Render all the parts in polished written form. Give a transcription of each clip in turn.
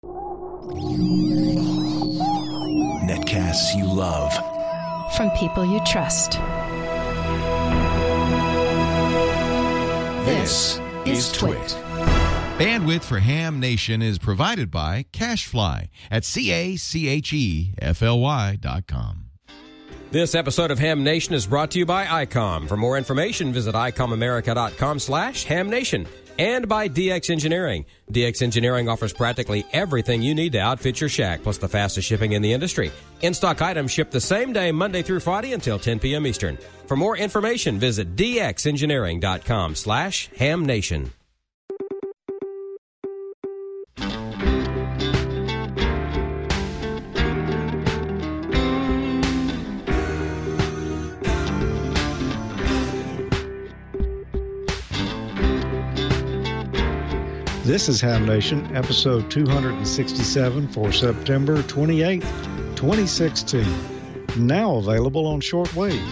Netcasts you love. From people you trust. This is Twit. Bandwidth for Ham Nation is provided by CashFly at CACHEFLY.com. This episode of Ham Nation is brought to you by ICOM. For more information, visit ICOMAmerica.com/HamNation. And by DX Engineering. DX Engineering offers practically everything you need to outfit your shack, plus the fastest shipping in the industry. In-stock items ship the same day, Monday through Friday until 10 p.m. Eastern. For more information, visit DXEngineering.com/HamNation. This is Ham Nation, episode 267 for September 28th, 2016. Now available on shortwave.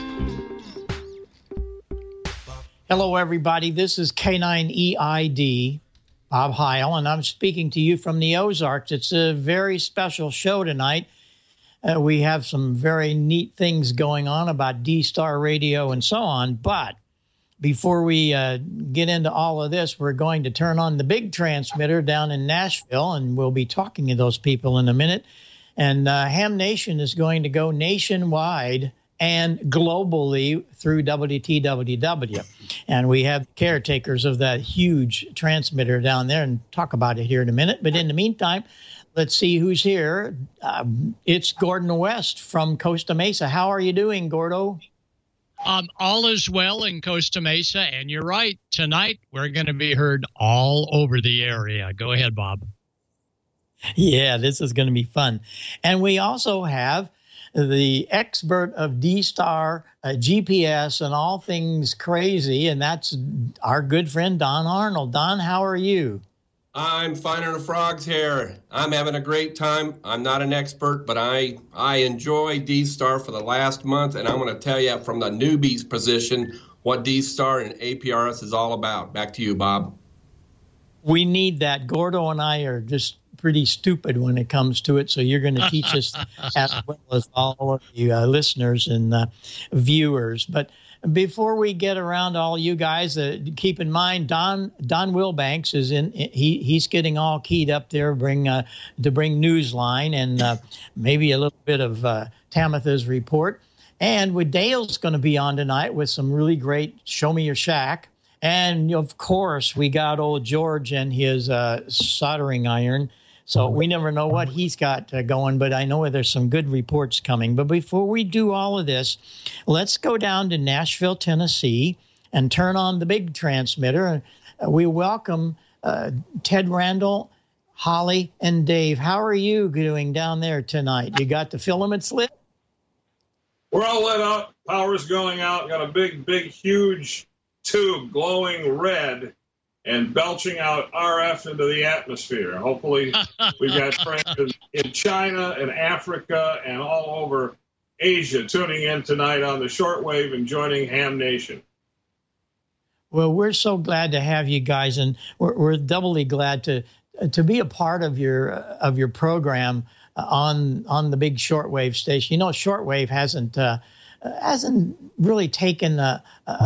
Hello, everybody. This is K9EID, Bob Heil, and I'm speaking to you from the Ozarks. It's a very special show tonight. We have some very neat things going on about D-Star Radio and so on, but before we get into all of this, we're going to turn on the big transmitter down in Nashville, and we'll be talking to those people in a minute. And Ham Nation is going to go nationwide and globally through WTWW. And we have caretakers of that huge transmitter down there and talk about it here in a minute. But in the meantime, let's see who's here. It's Gordon West from Costa Mesa. How are you doing, Gordo? All is well in Costa Mesa, and you're right. Tonight, we're going to be heard all over the area. Go ahead, Bob. Yeah, this is going to be fun. And we also have the expert of D-Star, GPS, and all things crazy, and that's our good friend Don Arnold. Don, how are you? I'm finding the frogs here. I'm having a great time. I'm not an expert, but I enjoy D-Star for the last month, and I'm going to tell you from the newbie's position what D-Star and APRS is all about. Back to you, Bob. We need that. Gordo and I are just pretty stupid when it comes to it, so you're going to teach us as well as all of you listeners and viewers. But before we get around to all you guys, keep in mind Don Wilbanks is in. He's getting all keyed up there, to bring Newsline and maybe a little bit of Tamitha's report. And with Dale's going to be on tonight with some really great Show Me Your Shack. And of course, we got old George and his soldering iron. So we never know what he's got going, but I know there's some good reports coming. But before we do all of this, let's go down to Nashville, Tennessee, and turn on the big transmitter. We welcome Ted Randall, Holly, and Dave. How are you doing down there tonight? You got the filaments lit? We're all lit up. Power's going out. Got a big, huge tube glowing red and belching out RF into the atmosphere. Hopefully, we've got friends in China and Africa and all over Asia tuning in tonight on the shortwave and joining Ham Nation. Well, we're so glad to have you guys, and we're doubly glad to be a part of your program on the big shortwave station. You know, shortwave hasn't really taken a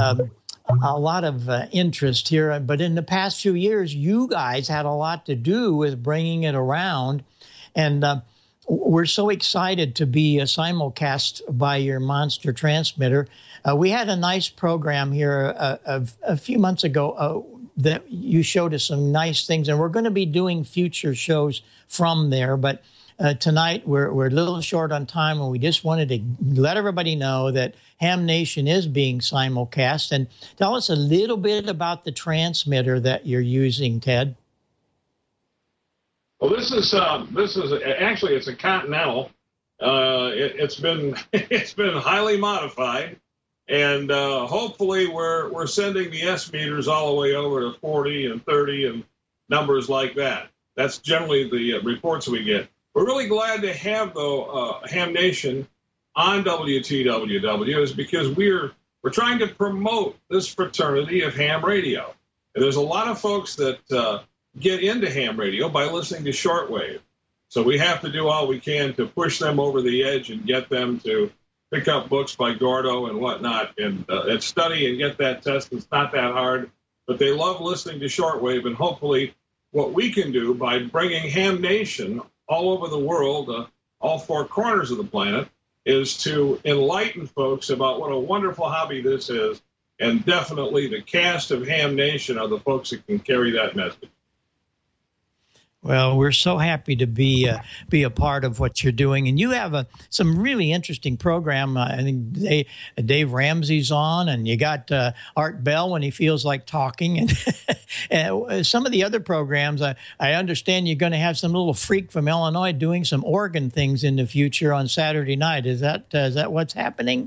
lot of interest here, but in the past few years, you guys had a lot to do with bringing it around, and we're so excited to be simulcast by your monster transmitter. We had a nice program here a few months ago that you showed us some nice things, and we're going to be doing future shows from there, but tonight we're a little short on time, and we just wanted to let everybody know that Ham Nation is being simulcast. And tell us a little bit about the transmitter that you're using, Ted. Well, this is actually it's a Continental. It's been highly modified, and hopefully we're sending the S meters all the way over to 40 and 30 and numbers like that. That's generally the reports we get. We're really glad to have, though, Ham Nation on WTWW is because we're trying to promote this fraternity of ham radio. And there's a lot of folks that get into ham radio by listening to shortwave. So we have to do all we can to push them over the edge and get them to pick up books by Gordo and whatnot and study and get that test. It's not that hard, but they love listening to shortwave. And hopefully what we can do by bringing Ham Nation all over the world, all four corners of the planet, is to enlighten folks about what a wonderful hobby this is. And definitely the cast of Ham Nation are the folks that can carry that message. Well, we're so happy to be a part of what you're doing, and you have some really interesting program. I think Dave Ramsey's on, and you got Art Bell when he feels like talking, and some of the other programs. I understand you're going to have some little freak from Illinois doing some organ things in the future on Saturday night. Is that what's happening?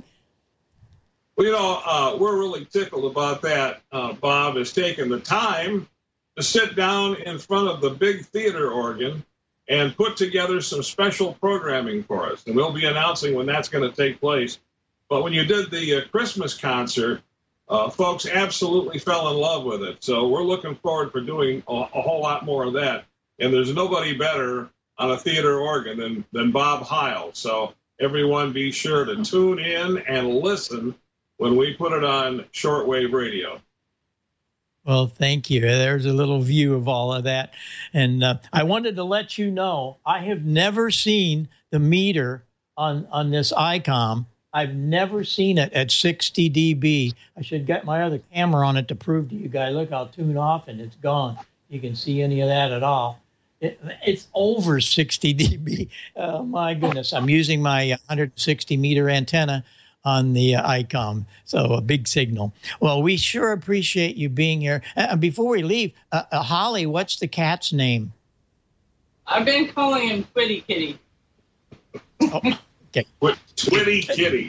Well, we're really tickled about that. Bob has taken the time to sit down in front of the big theater organ and put together some special programming for us. And we'll be announcing when that's going to take place. But when you did the Christmas concert, folks absolutely fell in love with it. So we're looking forward for doing a whole lot more of that. And there's nobody better on a theater organ than Bob Heil. So everyone be sure to tune in and listen when we put it on shortwave radio. Well, thank you. There's a little view of all of that. And I wanted to let you know, I have never seen the meter on this ICOM. I've never seen it at 60 dB. I should get my other camera on it to prove to you guys. Look, I'll tune off and it's gone. You can see any of that at all. It's over 60 dB. Oh, my goodness. I'm using my 160 meter antenna on the ICOM, so a big signal. Well, we sure appreciate you being here. Before we leave, Holly, what's the cat's name? I've been calling him Twitty Kitty. Oh, okay. Twitty Kitty.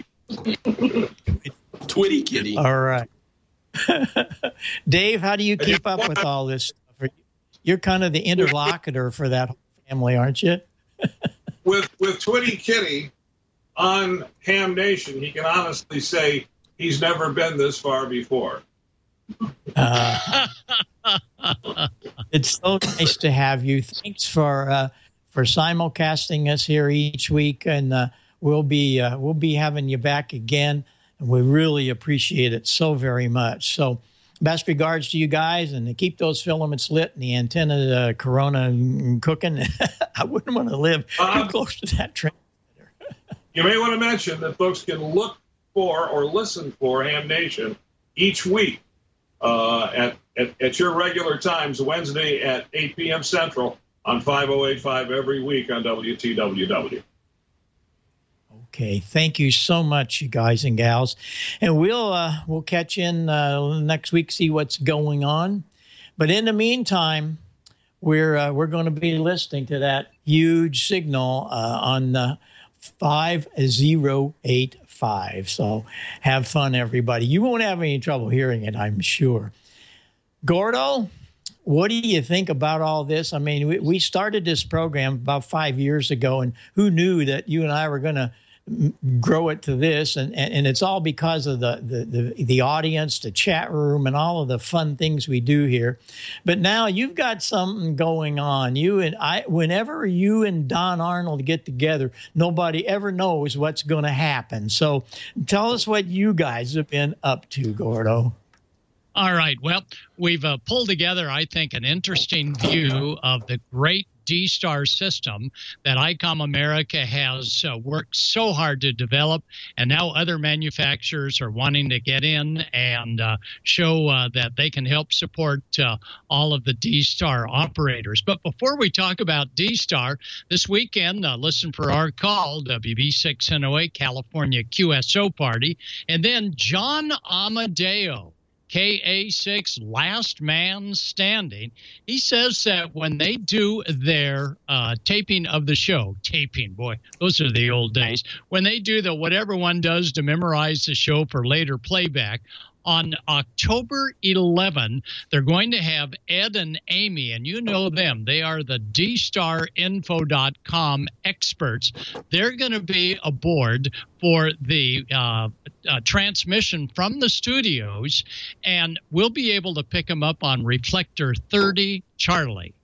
Twitty Kitty. All right. Dave, how do you keep up with all this stuff? You're kind of the interlocutor for that whole family, aren't you? With Twitty Kitty on Ham Nation, he can honestly say he's never been this far before. It's so nice to have you. Thanks for simulcasting us here each week, and we'll be having you back again. And we really appreciate it so very much. So, best regards to you guys, and to keep those filaments lit and the antenna Corona cooking. I wouldn't want to live too close to that train. You may want to mention that folks can look for or listen for Ham Nation each week at your regular times, Wednesday at 8 p.m. Central on 5085 every week on WTWW. Okay, thank you so much, you guys and gals, and we'll catch in next week, see what's going on. But in the meantime, we're going to be listening to that huge signal on 5085. So have fun, everybody. You won't have any trouble hearing it, I'm sure. Gordo, what do you think about all this? I mean, we started this program about 5 years ago, and who knew that you and I were going to grow it to this, and it's all because of the audience, the chat room, and all of the fun things we do here. But now you've got something going on. You and I, whenever you and Don Arnold get together, nobody ever knows what's going to happen. So tell us what you guys have been up to, Gordo. All right. Well, we've pulled together, I think, an interesting view of the great D-Star system that ICOM America has worked so hard to develop, and now other manufacturers are wanting to get in and show that they can help support all of the D-Star operators. But before we talk about D-Star, this weekend, listen for our call, WB608 California QSO Party, and then John Amadeo, KA6 Last Man Standing. He says that when they do their taping of the show, boy, those are the old days, when they do the what everyone does to memorize the show for later playback, on October 11, they're going to have Ed and Amy, and you know them. They are the DStarInfo.com experts. They're going to be aboard for the transmission from the studios, and we'll be able to pick them up on Reflector 30 Charlie.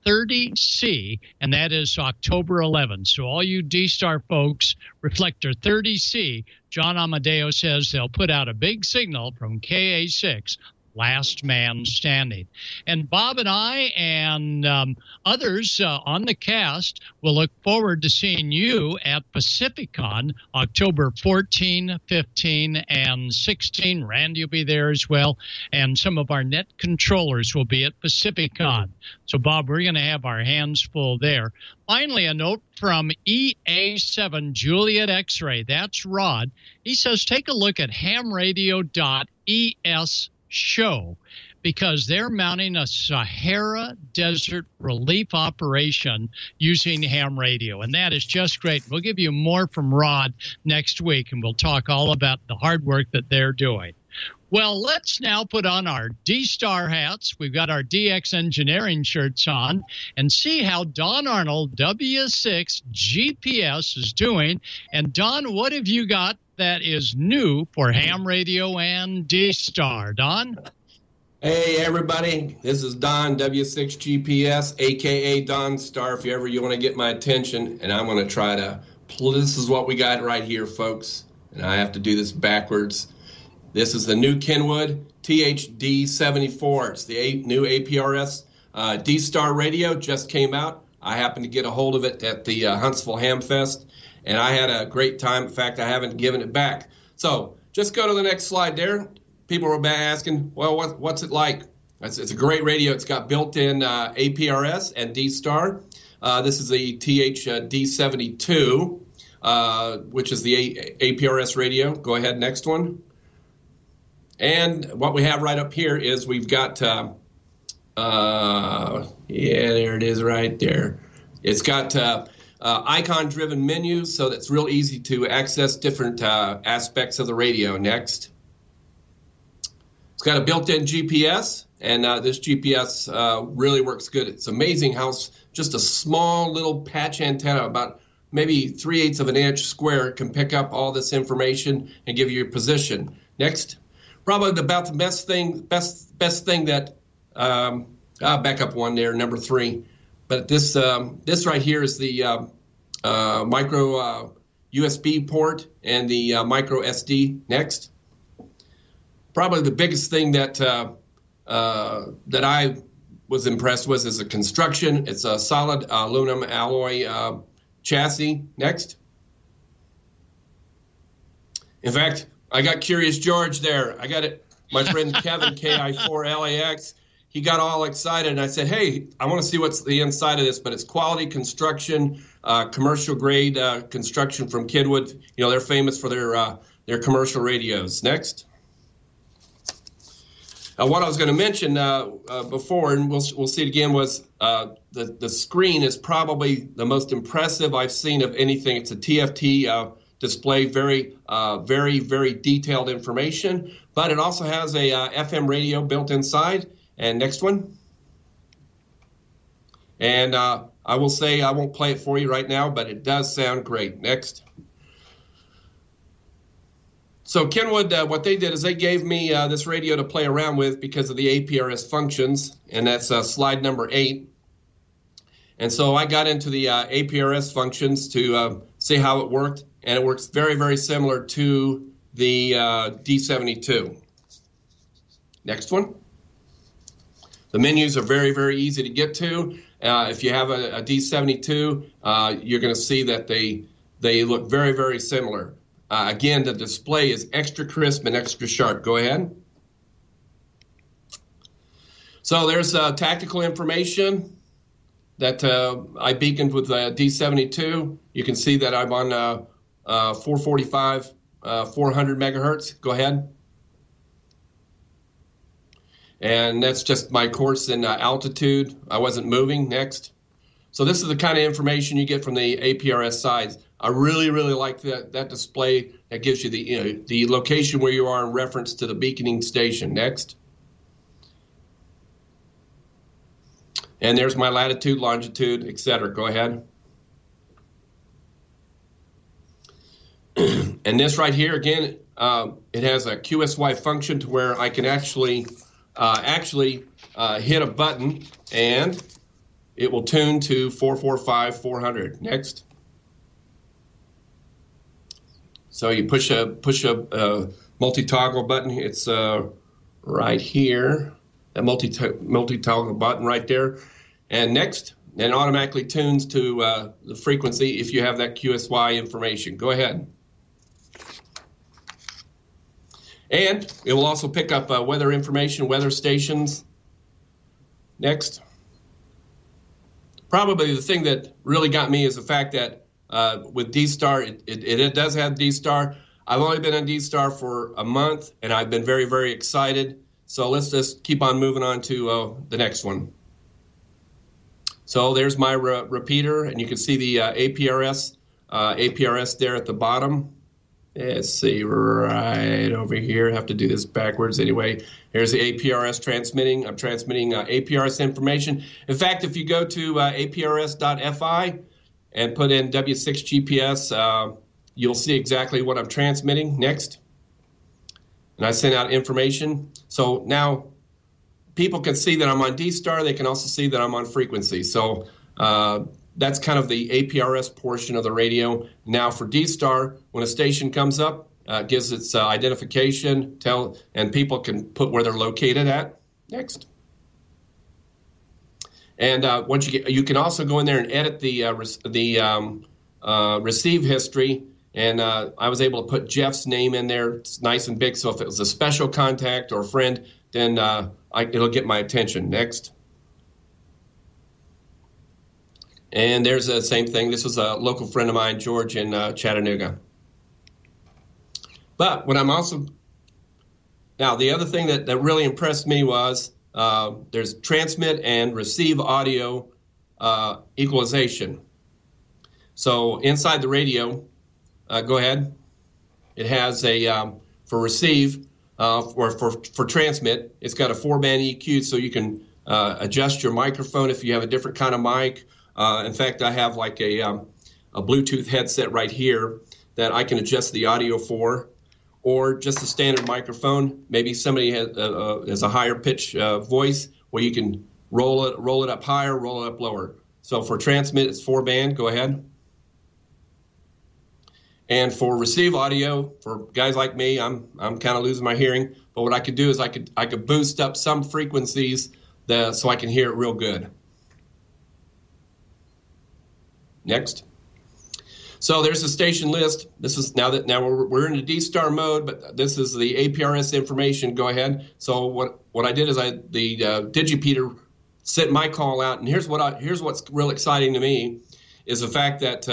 30C, and that is October 11th. So all you D-Star folks, Reflector 30C, John Amadeo says they'll put out a big signal from KA6, Last Man Standing. And Bob and I and others on the cast will look forward to seeing you at Pacificon, October 14, 15, and 16. Randy will be there as well, and some of our net controllers will be at Pacificon. So, Bob, we're going to have our hands full there. Finally, a note from EA7 Juliet X-Ray. That's Rod. He says, take a look at hamradio.es show, because they're mounting a Sahara Desert relief operation using ham radio, and that is just great. We'll give you more from Rod next week, and we'll talk all about the hard work that they're doing. Well, let's now put on our D-Star hats. We've got our DX Engineering shirts on, and see how Don Arnold W6 GPS is doing. And Don, what have you got that is new for ham radio and D-Star? Don? Hey, everybody. This is Don W6 GPS, a.k.a. Don Star, if you want to get my attention. And I'm going to try to this is what we got right here, folks. And I have to do this backwards. This is the new Kenwood THD74. It's the new APRS D-Star radio. Just came out. I happened to get a hold of it at the Huntsville Ham Fest, and I had a great time. In fact, I haven't given it back. So just go to the next slide there. People were asking, well, what's it like? It's a great radio. It's got built-in APRS and D-Star. This is the THD72, which is the APRS radio. Go ahead, next one. And what we have right up here is we've got, there it is right there. It's got icon-driven menus, so that's real easy to access different aspects of the radio. Next. It's got a built-in GPS, and this GPS really works good. It's amazing how just a small little patch antenna, about maybe 3/8 of an inch square, can pick up all this information and give you your position. Next. Probably about the best thing that I'll back up one there, number 3. But this right here is the micro USB port and the micro SD. Next, probably the biggest thing that I was impressed with is the construction. It's a solid aluminum alloy chassis. Next, in fact, I got Curious George there. I got it. My friend Kevin, KI4LAX, he got all excited, and I said, hey, I want to see what's the inside of this, but it's quality construction, commercial-grade construction from Kenwood. You know, they're famous for their commercial radios. Next. What I was going to mention before, and we'll see it again, was the screen is probably the most impressive I've seen of anything. It's a TFT display, very detailed information, but it also has a FM radio built inside. And next one. And I will say I won't play it for you right now, but it does sound great. Next. So Kenwood, what they did is they gave me this radio to play around with because of the APRS functions, and that's slide number 8. And so I got into the APRS functions to see how it worked. And it works very, very similar to the D72. Next one. The menus are very, very easy to get to. If you have a D72, you're going to see that they look very, very similar. Again, the display is extra crisp and extra sharp. Go ahead. So there's tactical information that I beaconed with D72. You can see that I'm on 445, 400 megahertz. Go ahead. And that's just my course in altitude. I wasn't moving. Next. So this is the kind of information you get from the APRS sides. I really, really like that display that gives you the location where you are in reference to the beaconing station. Next. And there's my latitude, longitude, etc. Go ahead. And this right here, again, it has a QSY function to where I can actually hit a button and it will tune to 445-400. Next. So you push a multi-toggle button. It's right here, that multi-toggle button right there. And next, and automatically tunes to the frequency if you have that QSY information. Go ahead. And it will also pick up weather information, weather stations. Next. Probably the thing that really got me is the fact that with D-Star, it does have D-Star. I've only been on D-Star for a month, and I've been very, very excited. So let's just keep on moving on to the next one. So there's my repeater, and you can see the APRS there at the bottom. Let's see, right over here. I have to do this backwards anyway. Here's the APRS transmitting. I'm transmitting APRS information. In fact, if you go to aprs.fi and put in W6 GPS, you'll see exactly what I'm transmitting. Next. And I send out information. So now people can see that I'm on D-Star. They can also see that I'm on frequency. So that's kind of the APRS portion of the radio. Now for D-Star, when a station comes up, gives its identification, and people can put where they're located at. Next. And once you can also go in there and edit the receive history. And I was able to put Jeff's name in there. It's nice and big, so if it was a special contact or a friend, then it'll get my attention. Next. And there's the same thing. This was a local friend of mine, George, in Chattanooga. But what I'm also... Now, the other thing that really impressed me was there's transmit and receive audio equalization. So inside the radio, go ahead. It has a, for receive, or for transmit, it's got a 4-band EQ, so you can adjust your microphone if you have a different kind of mic. In fact, I have like a Bluetooth headset right here that I can adjust the audio for, or just a standard microphone. Maybe somebody has a higher pitch voice where you can roll it up higher, roll it up lower. So for transmit, it's 4-band. Go ahead. And for receive audio, for guys like me, I'm kind of losing my hearing. But what I could do is I could boost up some frequencies so I can hear it real good. Next. So there's a station list. This is now we're in the D-Star mode, but this is the APRS information. Go ahead. So what I did is the Digipeater sent my call out, and here's what's real exciting to me is the fact that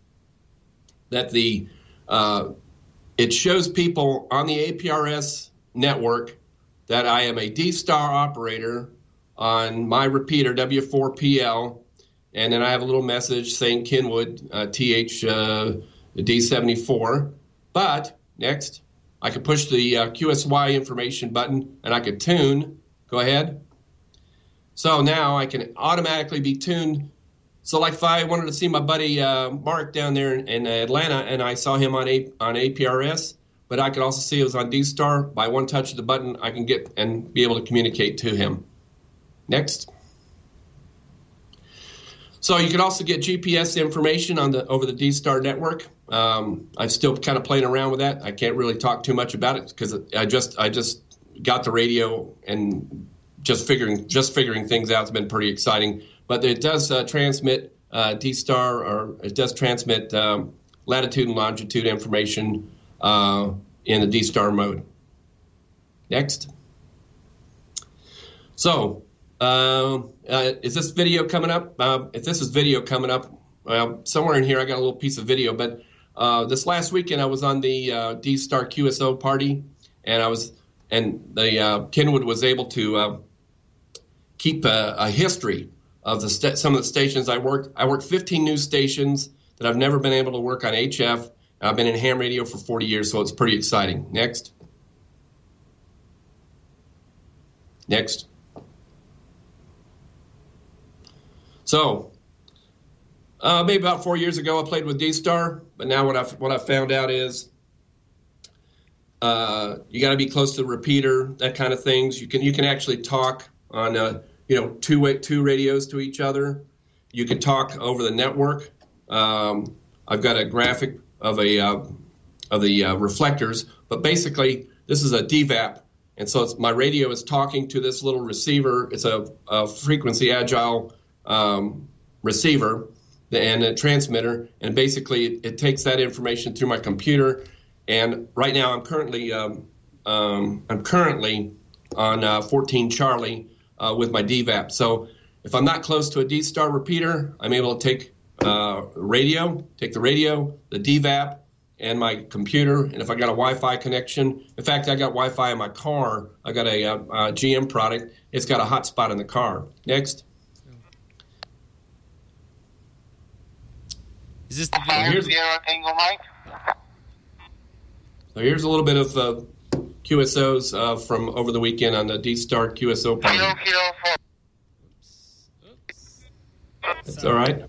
it shows people on the APRS network that I am a D-Star operator on my repeater W4PL. And then I have a little message saying Kenwood, TH D74. But next, I could push the QSY information button and I could tune. Go ahead. So now I can automatically be tuned. So like if I wanted to see my buddy Mark down there in Atlanta and I saw him on APRS, but I could also see it was on D-Star. By one touch of the button, I can get and be able to communicate to him. Next. So you can also get GPS information over the D-Star network. I'm still kind of playing around with that. I can't really talk too much about it because I just got the radio and just figuring things out. It's been pretty exciting. But it does transmit D-Star, or it does transmit latitude and longitude information in the D-Star mode. Next. So. Is this video coming up? If this is video coming up, somewhere in here I got a little piece of video. But this last weekend I was on the D-Star QSO party, and Kenwood was able to keep a history of some of the stations I worked. I worked 15 news stations that I've never been able to work on HF. I've been in ham radio for 40 years, so it's pretty exciting. Next. Next. So, maybe about 4 years ago, I played with D-Star, but now what I found out is you got to be close to the repeater, that kind of things. You can actually talk on two radios to each other, you can talk over the network. I've got a graphic of the reflectors, but basically this is a DVAP, and so my radio is talking to this little receiver. It's a frequency agile receiver and a transmitter, and basically it takes that information through my computer. And right now I'm currently on 14 Charlie with my DVAP. So if I'm not close to a D-Star repeater, I'm able to take the radio, the DVAP, and my computer. And if I got a Wi-Fi connection, in fact, I got Wi-Fi in my car. I got a GM product. It's got a hotspot in the car. Next. Is this the Tango Mike? So here's a little bit of QSOs from over the weekend on the D-Star QSO party. That's all right.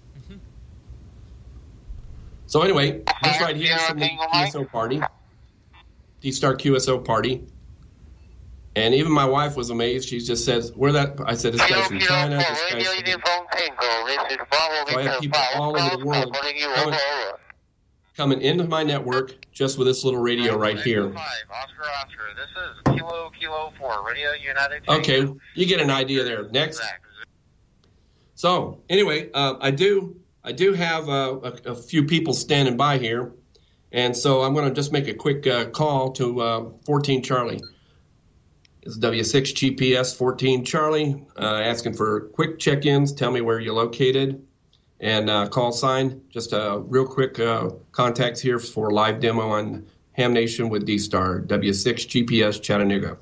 So anyway, this right here is from the QSO party, D-Star QSO party. And even my wife was amazed. She just says, where that? I said, this guy's from China. This guy's from... So I have people all over the world coming into my network just with this little radio right here. Oscar, this is Kilo 4, Radio United. Okay, you get an idea there. Next. So anyway, I do have a few people standing by here, and so I'm going to just make a quick call to 14 Charlie. It's W6 GPS 14 Charlie, asking for quick check-ins. Tell me where you're located, and call sign. Just a real quick contacts here for live demo on Ham Nation with D-Star, W6 GPS Chattanooga.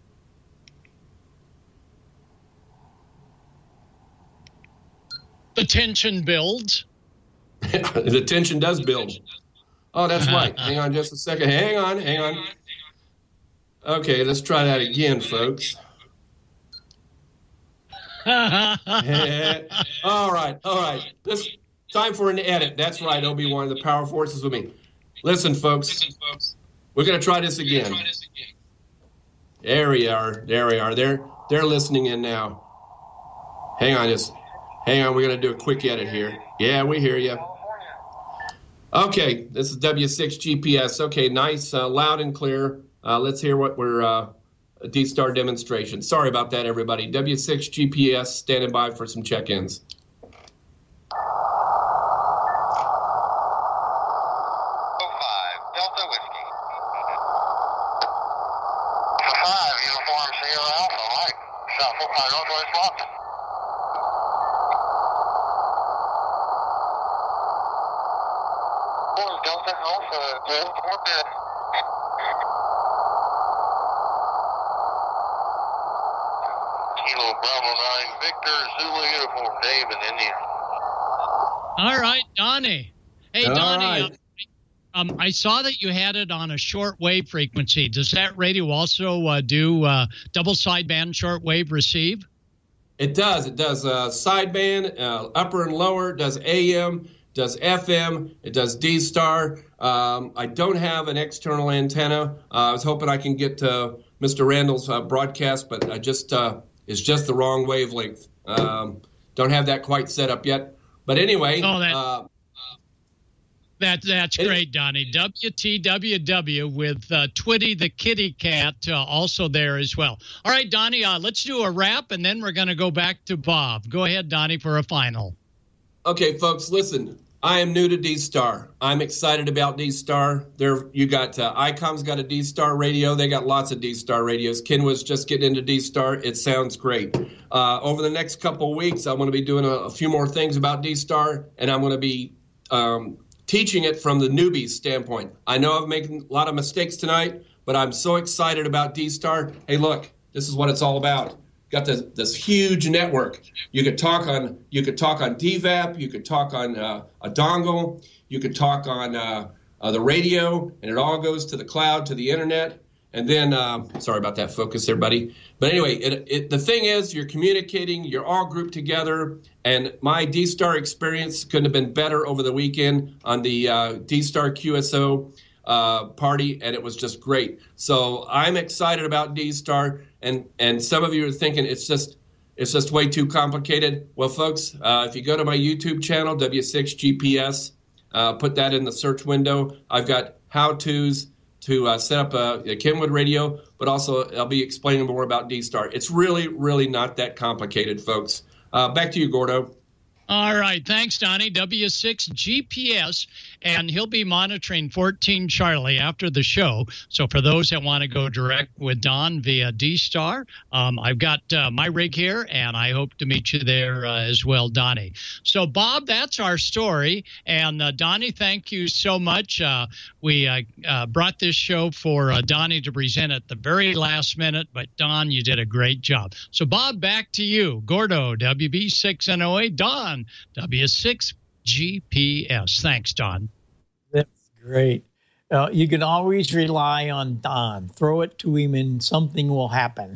The tension builds. The tension does build. Oh, that's right. Hang on just a second. Hang on. Okay, let's try that again, folks. All right. This time for an edit. That's right, Obi-Wan. The power force is with me. Listen, folks. We're going to try this again. There we are. They're listening in now. Hang on. We're going to do a quick edit here. Yeah, we hear you. Okay, this is W6 GPS. Okay, nice, loud and clear. Let's hear what we're D-Star demonstration. Sorry about that, everybody. W6 GPS standing by for some check-ins. 05, Delta Whiskey. 5, Uniform Sierra Alpha, Mike. South Northwest Boston. Delta Alpha, Kilo Bravo 9, Victor, Zulu Uniform, Dave, and India. All right, Donnie. Hey, All Donnie, right. I saw that you had it on a shortwave frequency. Does that radio also do double sideband shortwave receive? It does. Sideband, upper and lower, does AM, does FM, it does D-Star. I don't have an external antenna. I was hoping I can get Mr. Randall's broadcast, but I just it's just the wrong wavelength. Don't have that quite set up yet. But anyway. That's great, Donnie. WTWW with Twitty the kitty cat also there as well. All right, Donnie, let's do a wrap, and then we're going to go back to Bob. Go ahead, Donnie, for a final. Okay, folks, listen. I am new to D-Star. I'm excited about D-Star. You got ICOM's got a D-Star radio. They got lots of D-Star radios. Ken was just getting into D-Star. It sounds great. Over the next couple of weeks, I'm going to be doing a few more things about D-Star, and I'm going to be teaching it from the newbie standpoint. I know I've made a lot of mistakes tonight, but I'm so excited about D-Star. Hey, look, this is what it's all about. Got this huge network. You could talk on DVAP. You could talk on a dongle. You could talk on the radio, and it all goes to the cloud, to the internet. And then, sorry about that focus there, buddy. But anyway, the thing is, you're communicating. You're all grouped together. And my D-Star experience couldn't have been better over the weekend on the D-Star QSO party, and it was just great. So I'm excited about D-Star. And some of you are thinking it's It's just way too complicated. Well, folks, if you go to my YouTube channel, W6GPS, put that in the search window. I've got how-tos to set up a Kenwood radio, but also I'll be explaining more about D-Star. It's really, really not that complicated, folks. Back to you, Gordo. All right. Thanks, Donnie. W6 GPS, and he'll be monitoring 14 Charlie after the show. So for those that want to go direct with Don via D-Star, I've got my rig here, and I hope to meet you there as well, Donnie. So, Bob, that's our story. And, Donnie, thank you so much. We brought this show for Donnie to present at the very last minute, but, Don, you did a great job. So, Bob, back to you. Gordo, WB6NOA, Don, W6 GPS. Thanks, Don. That's great. You can always rely on Don. Throw it to him and something will happen.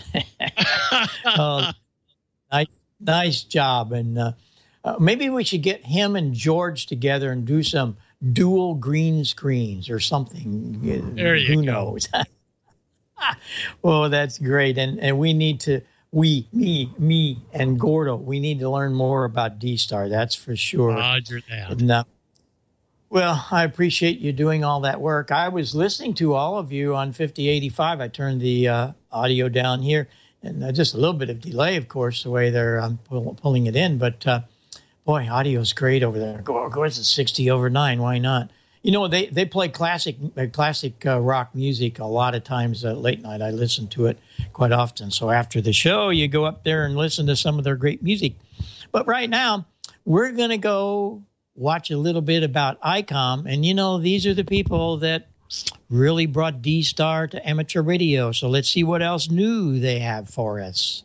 Nice job. And maybe we should get him and George together and do some dual green screens or something. There you Who go. knows? Well, that's great. And we need to, me and Gordo, we need to learn more about D-Star. That's for sure. Roger that. And, well, I appreciate you doing all that work. I was listening to all of you on 5085. I turned the audio down here, and just a little bit of delay, of course, the way they're pulling it in. But, boy, audio's great over there. Of course, it's 60 over 9. Why not? You know, they play classic rock music a lot of times late night. I listen to it quite often. So after the show, you go up there and listen to some of their great music. But right now, we're going to go watch a little bit about ICOM. And, you know, these are the people that really brought D-Star to amateur radio. So let's see what else new they have for us.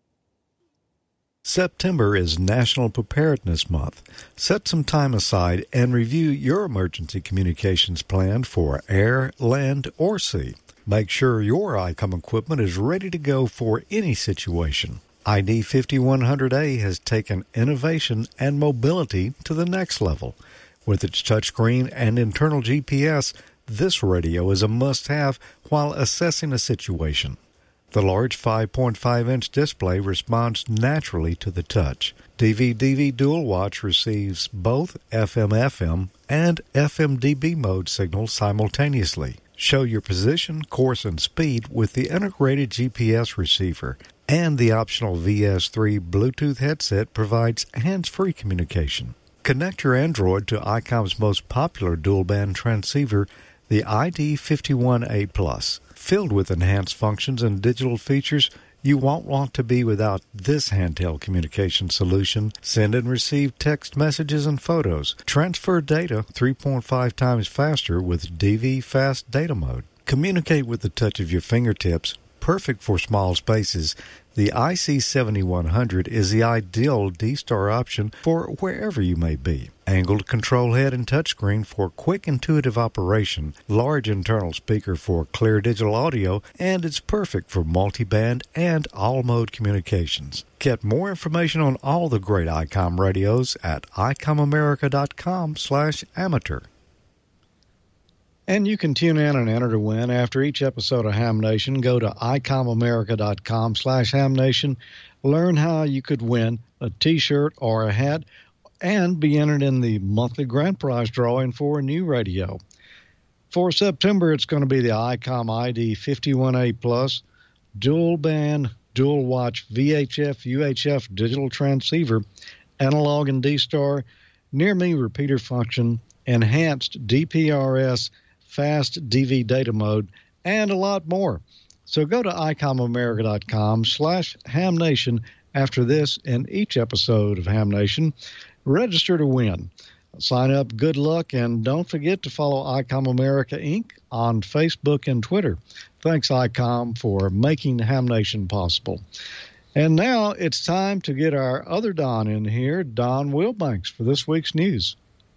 September is National Preparedness Month. Set some time aside and review your emergency communications plan for air, land, or sea. Make sure your ICOM equipment is ready to go for any situation. ID 5100A has taken innovation and mobility to the next level. With its touchscreen and internal GPS, this radio is a must-have while assessing a situation. The large 5.5-inch display responds naturally to the touch. DV-DV Dual Watch receives both FM-FM and FM-DB mode signals simultaneously. Show your position, course, and speed with the integrated GPS receiver. And the optional VS3 Bluetooth headset provides hands-free communication. Connect your Android to ICOM's most popular dual-band transceiver, the ID51A+. Filled with enhanced functions and digital features, you won't want to be without this handheld communication solution. Send and receive text messages and photos. Transfer data 3.5 times faster with DV Fast Data Mode. Communicate with the touch of your fingertips. Perfect for small spaces, the IC7100 is the ideal D-Star option for wherever you may be. Angled control head and touchscreen for quick, intuitive operation, large internal speaker for clear digital audio, and it's perfect for multiband and all-mode communications. Get more information on all the great ICOM radios at icomamerica.com/amateur. And you can tune in and enter to win after each episode of Ham Nation. Go to icomamerica.com/hamnation. Learn how you could win a T-shirt or a hat and be entered in the monthly grand prize drawing for a new radio. For September, it's going to be the ICOM ID 51A+, dual band, dual watch VHF, UHF digital transceiver, analog and D-Star, near me repeater function, enhanced DPRS, fast DV data mode, and a lot more. So go to icomamerica.com/hamnation after this and each episode of Ham Nation. Register to win. Sign up, good luck, and don't forget to follow ICOM America Inc. on Facebook and Twitter. Thanks, ICOM, for making Ham Nation possible. And now it's time to get our other Don in here, Don Wilbanks, for this week's news.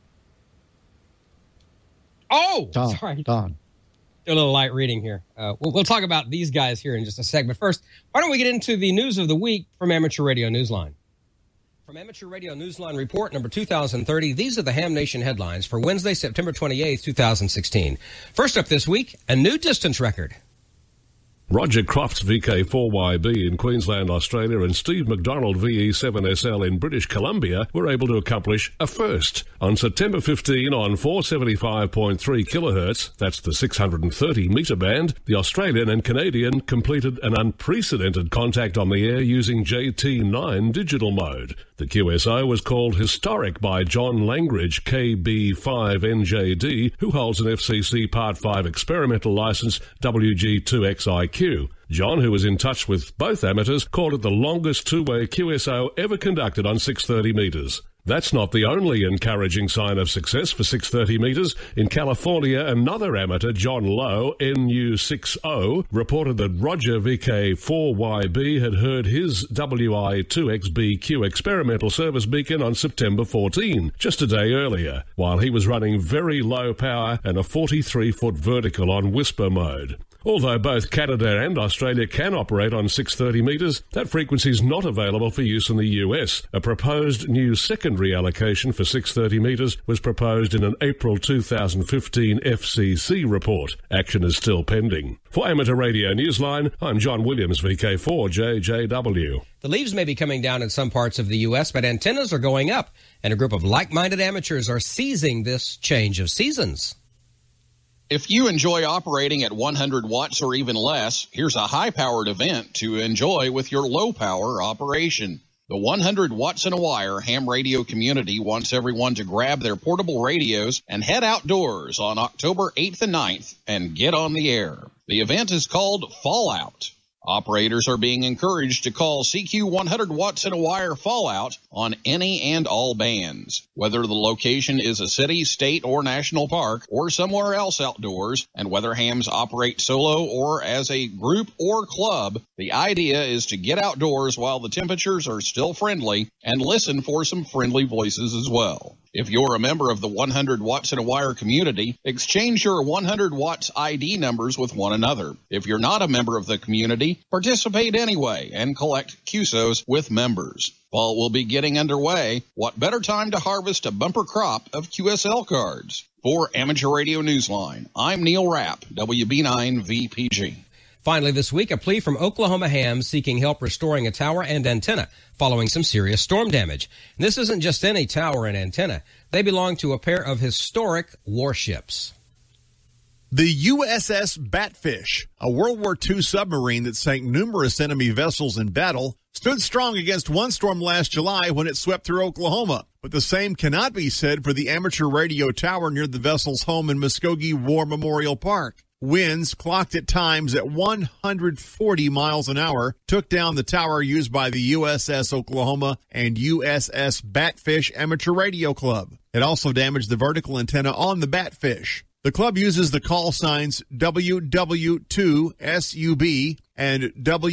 Oh, Don, sorry. Don. Do a little light reading here. We'll talk about these guys here in just a sec. But first, why don't we get into the news of the week from Amateur Radio Newsline? From Amateur Radio Newsline Report number 2030, these are the Ham Nation headlines for Wednesday, September 28th, 2016. First up this week, a new distance record. Roger Crofts VK4YB in Queensland, Australia, and Steve McDonald VE7SL in British Columbia were able to accomplish a first. On September 15 on 475.3 kilohertz, that's the 630 metre band, the Australian and Canadian completed an unprecedented contact on the air using JT9 digital mode. The QSO was called historic by John Langridge, KB5NJD, who holds an FCC Part 5 experimental license WG2XIQ. John, who was in touch with both amateurs, called it the longest two-way QSO ever conducted on 630 metres. That's not the only encouraging sign of success for 630 metres. In California, another amateur, John Lowe, NU60, reported that Roger VK4YB had heard his WI2XBQ experimental service beacon on September 14, just a day earlier, while he was running very low power and a 43-foot vertical on whisper mode. Although both Canada and Australia can operate on 630 metres, that frequency is not available for use in the US. A proposed new secondary allocation for 630 metres was proposed in an April 2015 FCC report. Action is still pending. For Amateur Radio Newsline, I'm John Williams, VK4JJW. The leaves may be coming down in some parts of the U.S., but antennas are going up, and a group of like-minded amateurs are seizing this change of seasons. If you enjoy operating at 100 watts or even less, here's a high-powered event to enjoy with your low-power operation. The 100 watts in a wire ham radio community wants everyone to grab their portable radios and head outdoors on October 8th and 9th and get on the air. The event is called Fallout. Operators are being encouraged to call CQ 100 watts in a wire Fallout on any and all bands, whether the location is a city, state, or national park, or somewhere else outdoors, and whether hams operate solo or as a group or club. The idea is to get outdoors while the temperatures are still friendly and listen for some friendly voices as well. If you're a member of the 100 watts in a wire community, exchange your 100 watts ID numbers with one another. If you're not a member of the community, participate anyway and collect QSOs with members. Fall will be getting underway. What better time to harvest a bumper crop of QSL cards? For Amateur Radio Newsline, I'm Neil Rapp, WB9VPG. Finally this week, a plea from Oklahoma hams seeking help restoring a tower and antenna following some serious storm damage. And this isn't just any tower and antenna. They belong to a pair of historic warships. The USS Batfish, a World War II submarine that sank numerous enemy vessels in battle, stood strong against one storm last July when it swept through Oklahoma. But the same cannot be said for the amateur radio tower near the vessel's home in Muskogee War Memorial Park. Winds, clocked at times at 140 miles an hour, took down the tower used by the USS Oklahoma and USS Batfish Amateur Radio Club. It also damaged the vertical antenna on the Batfish. The club uses the call signs WW2SUB and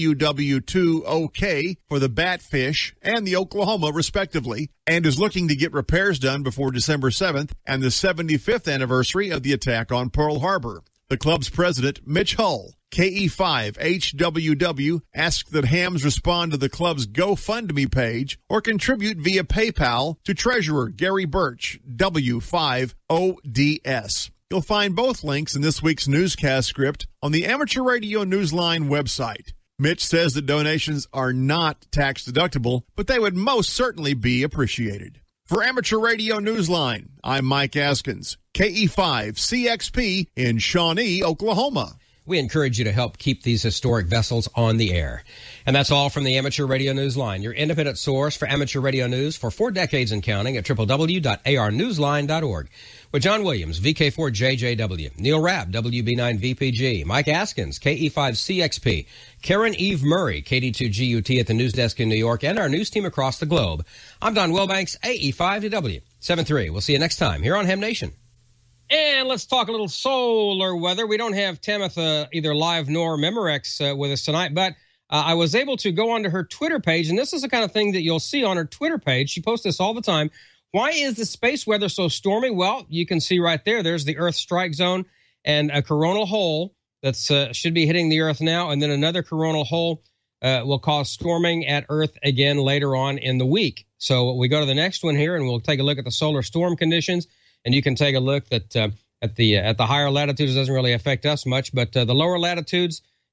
WW2OK for the Batfish and the Oklahoma, respectively, and is looking to get repairs done before December 7th and the 75th anniversary of the attack on Pearl Harbor. The club's president, Mitch Hull, KE5HWW, asked that hams respond to the club's GoFundMe page or contribute via PayPal to treasurer Gary Birch, W5ODS. You'll find both links in this week's newscast script on the Amateur Radio Newsline website. Mitch says that donations are not tax deductible, but they would most certainly be appreciated. For Amateur Radio Newsline, I'm Mike Askins, KE5CXP in Shawnee, Oklahoma. We encourage you to help keep these historic vessels on the air. And that's all from the Amateur Radio Newsline, your independent source for amateur radio news for 4 decades and counting at www.arnewsline.org. With John Williams, VK4JJW, Neil Rapp, WB9VPG, Mike Askins, KE5CXP, Karen Eve Murray, KD2GUT at the news desk in New York, and our news team across the globe. I'm Don Wilbanks, AE5W73. We'll see you next time here on Ham Nation. And let's talk a little solar weather. We don't have Tamitha either live nor Memorex with us tonight, but I was able to go onto her Twitter page, and this is the kind of thing that you'll see on her Twitter page. She posts this all the time. Why is the space weather so stormy? Well, you can see right there, there's the Earth strike zone and a coronal hole that should be hitting the Earth now, and then another coronal hole will cause storming at Earth again later on in the week. So we go to the next one here, and we'll take a look at the solar storm conditions, and you can take a look that at the higher latitudes it doesn't really affect us much, but the lower latitudes,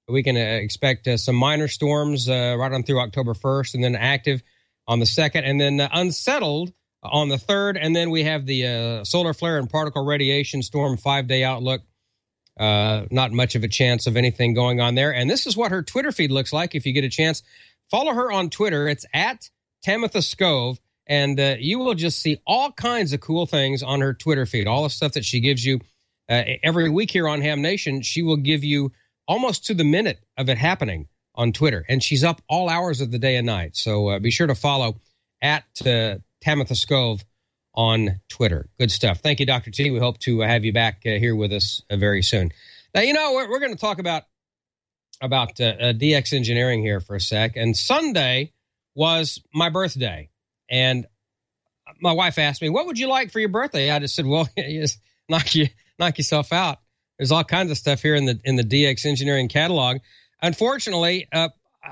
We can expect some minor storms right on through October 1st, and then active on the 2nd, and then unsettled on the 3rd. And then we have the solar flare and particle radiation storm 5-day outlook. Not much of a chance of anything going on there. And this is what her Twitter feed looks like. If you get a chance, follow her on Twitter. It's at Tamitha Skov, and you will just see all kinds of cool things on her Twitter feed. All the stuff that she gives you every week here on Ham Nation, she will give you almost to the minute of it happening on Twitter. And she's up all hours of the day and night. So be sure to follow at Tamitha Skov on Twitter. Good stuff. Thank you, Dr. T. We hope to have you back here with us very soon. Now, you know, we're going to talk about DX Engineering here for a sec. And Sunday was my birthday. And my wife asked me, what would you like for your birthday? I just said, well, just knock yourself out. There's all kinds of stuff here in the DX Engineering catalog. Unfortunately, I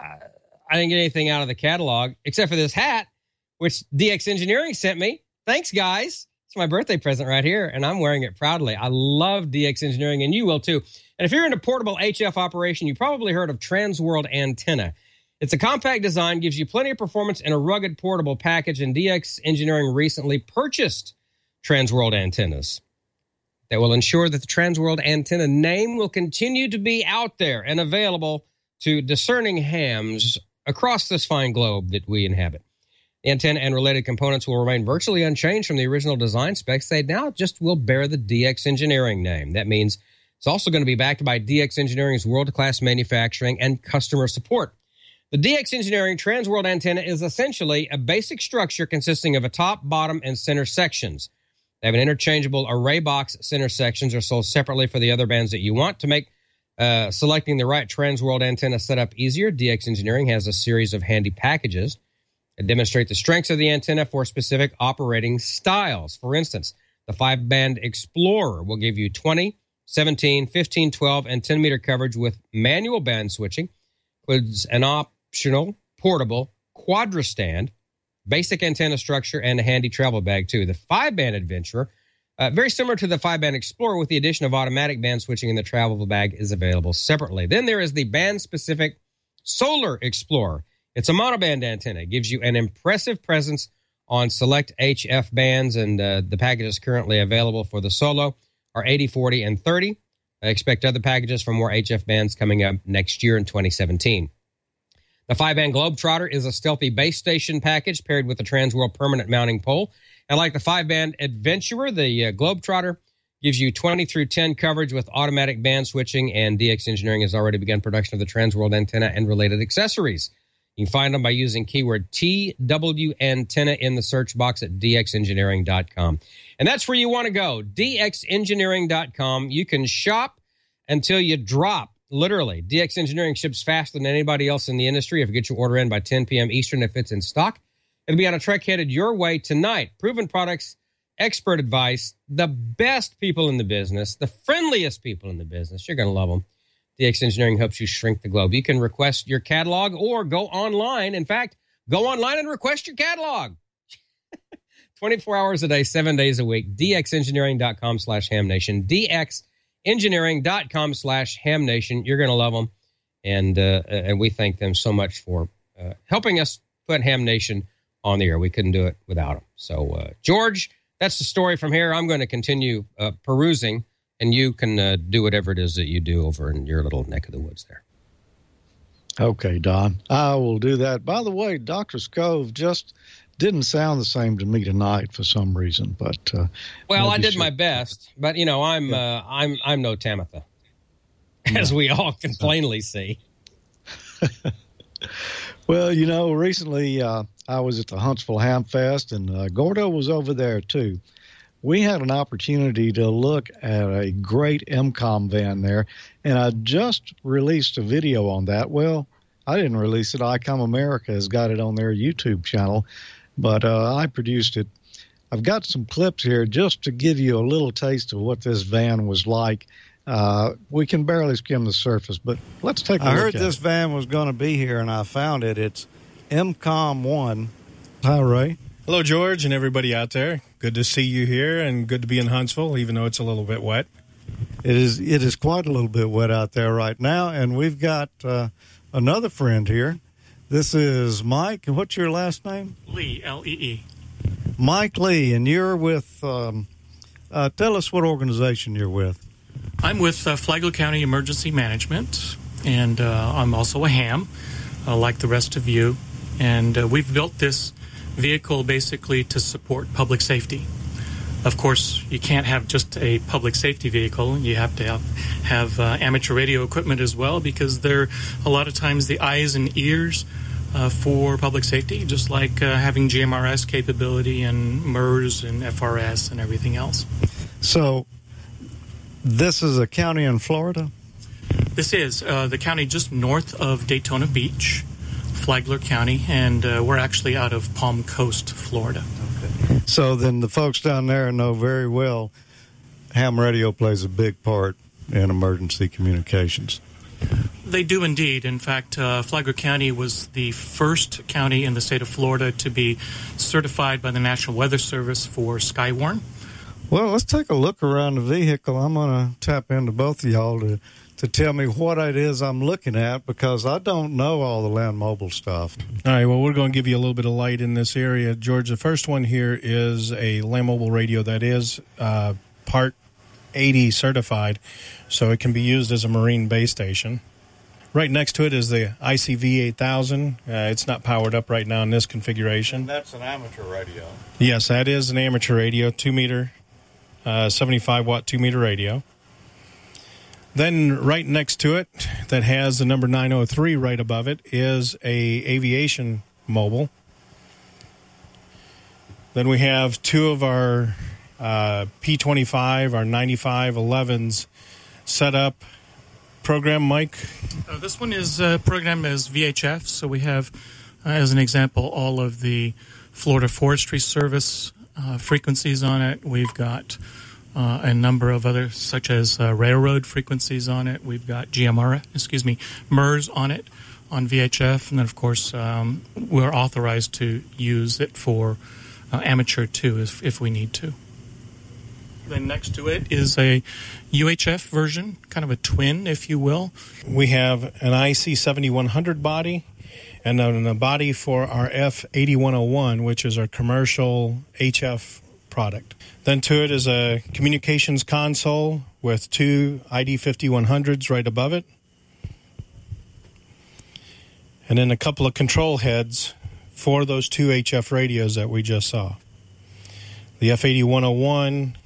didn't get anything out of the catalog except for this hat, which DX Engineering sent me. Thanks, guys. It's my birthday present right here, and I'm wearing it proudly. I love DX Engineering, and you will too. And if you're in a portable HF operation, you probably heard of Transworld Antenna. It's a compact design, gives you plenty of performance in a rugged portable package, and DX Engineering recently purchased Transworld Antennas that will ensure that the Transworld Antenna name will continue to be out there and available to discerning hams across this fine globe that we inhabit. The antenna and related components will remain virtually unchanged from the original design specs. They now just will bear the DX Engineering name. That means it's also going to be backed by DX Engineering's world-class manufacturing and customer support. The DX Engineering Transworld Antenna is essentially a basic structure consisting of a top, bottom, and center sections. They have an interchangeable array box. Center sections are sold separately for the other bands that you want. To make selecting the right Transworld antenna setup easier, DX Engineering has a series of handy packages that demonstrate the strengths of the antenna for specific operating styles. For instance, the 5-band Explorer will give you 20, 17, 15, 12, and 10-meter coverage with manual band switching. Includes an optional portable quadrastand, basic antenna structure, and a handy travel bag, too. The 5-band Adventurer, very similar to the 5-band Explorer with the addition of automatic band switching in the travel bag, is available separately. Then there is the band-specific Solar Explorer. It's a monoband antenna. It gives you an impressive presence on select HF bands, and the packages currently available for the Solo are 80, 40, and 30. I expect other packages for more HF bands coming up next year in 2017. The 5-band Globetrotter is a stealthy base station package paired with the Transworld permanent mounting pole. And like the 5-band Adventurer, the Globetrotter gives you 20 through 10 coverage with automatic band switching, and DX Engineering has already begun production of the Transworld antenna and related accessories. You can find them by using keyword TW antenna in the search box at dxengineering.com. And that's where you want to go, dxengineering.com. You can shop until you drop, literally. DX Engineering ships faster than anybody else in the industry. If you get your order in by 10 p.m. Eastern, if it's in stock, it'll be on a truck headed your way tonight. Proven products, expert advice, the best people in the business, the friendliest people in the business. You're going to love them. DX Engineering helps you shrink the globe. You can request your catalog or go online. In fact, go online and request your catalog. 24 hours a day, 7 days a week. dxengineering.com/hamnation. dxengineering.com/hamnation. You're going to love them. And we thank them so much for helping us put Ham Nation on the air. We couldn't do it without them. So, George, that's the story from here. I'm going to continue perusing. And you can do whatever it is that you do over in your little neck of the woods there. Okay, Don. I will do that. By the way, Dr. Skov just didn't sound the same to me tonight for some reason. But well, I did my best. But you know, I'm no Tamitha, as we all can plainly see. Well, you know, recently I was at the Huntsville Ham Fest, and Gordo was over there too. We had an opportunity to look at a great MCOM van there, and I just released a video on that. Well, I didn't release it. ICOM America has got it on their YouTube channel, but I produced it. I've got some clips here just to give you a little taste of what this van was like. We can barely skim the surface, but let's take a look at it. I heard this van was going to be here, and I found it. It's MCOM 1. Hi, Ray. Hello, George, and everybody out there. Good to see you here, and good to be in Huntsville, even though it's a little bit wet. It is quite a little bit wet out there right now, and we've got another friend here. This is Mike. What's your last name? Lee, L-E-E. Mike Lee, and you're with, tell us what organization you're with. I'm with Flagler County Emergency Management, and I'm also a ham, like the rest of you. And we've built this vehicle basically to support public safety. Of course, you can't have just a public safety vehicle. You have to have amateur radio equipment as well, because they're a lot of times the eyes and ears for public safety, just like having GMRS capability and MERS and FRS and everything else. So this is a county in Florida? This is the county just north of Daytona Beach, Flagler County, and we're actually out of Palm Coast, Florida. Okay. So then the folks down there know very well ham radio plays a big part in emergency communications. They do indeed. In fact, Flagler County was the first county in the state of Florida to be certified by the National Weather Service for Skywarn. Well, let's take a look around the vehicle. I'm going to tap into both of y'all to tell me what it is I'm looking at, because I don't know all the land mobile stuff. All right, well, we're going to give you a little bit of light in this area. George, the first one here is a land mobile radio that is Part 80 certified, so it can be used as a marine base station. Right next to it is the ICV 8000. It's not powered up right now in this configuration. And that's an amateur radio. Yes, that is an amateur radio, 2-meter, 75-watt 2-meter radio. Then right next to it, that has the number 903 right above it, is a aviation mobile. Then we have two of our P25, our 9511s set up. Program, Mike? This one is programmed as VHF, so we have, as an example, all of the Florida Forestry Service frequencies on it. We've got a number of others, such as railroad frequencies on it. We've got MERS on it, on VHF, and then, of course, we're authorized to use it for amateur, too, if we need to. Then next to it is a UHF version, kind of a twin, if you will. We have an IC 7100 body, and then a body for our F8101, which is our commercial HF product. Then to it is a communications console with two ID 5100s right above it. And then a couple of control heads for those two HF radios that we just saw. The F8101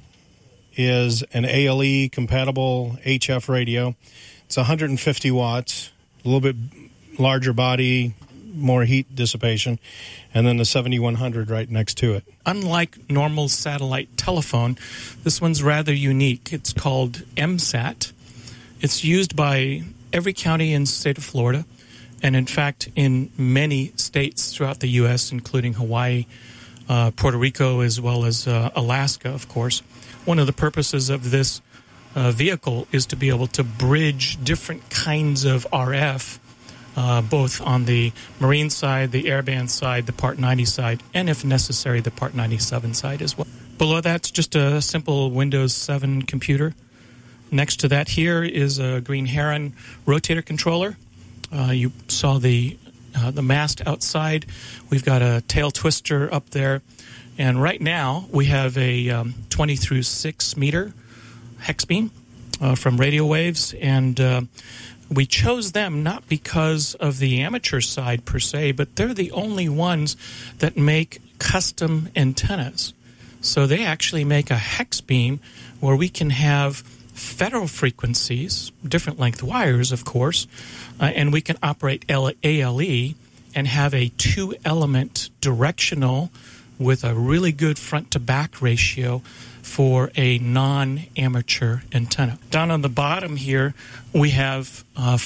is an ALE compatible HF radio. It's 150 watts, a little bit larger body, more heat dissipation, and then the 7100 right next to it. Unlike normal satellite telephone, this one's rather unique. It's called MSAT. It's used by every county in the state of Florida, and in fact in many states throughout the U.S., including Hawaii, Puerto Rico, as well as Alaska, of course. One of the purposes of this vehicle is to be able to bridge different kinds of RF, both on the marine side, the airband side, the Part 90 side, and if necessary, the Part 97 side as well. Below that's just a simple Windows 7 computer. Next to that here is a Green Heron rotator controller. You saw the mast outside. We've got a tail twister up there. And right now, we have a 20 through 6 meter hex beam from Radio Waves, and we chose them not because of the amateur side per se, but they're the only ones that make custom antennas. So they actually make a hex beam where we can have federal frequencies, different length wires, of course, and we can operate ALE and have a 2-element directional with a really good front-to-back ratio for a non-amateur antenna. Down on the bottom here, we have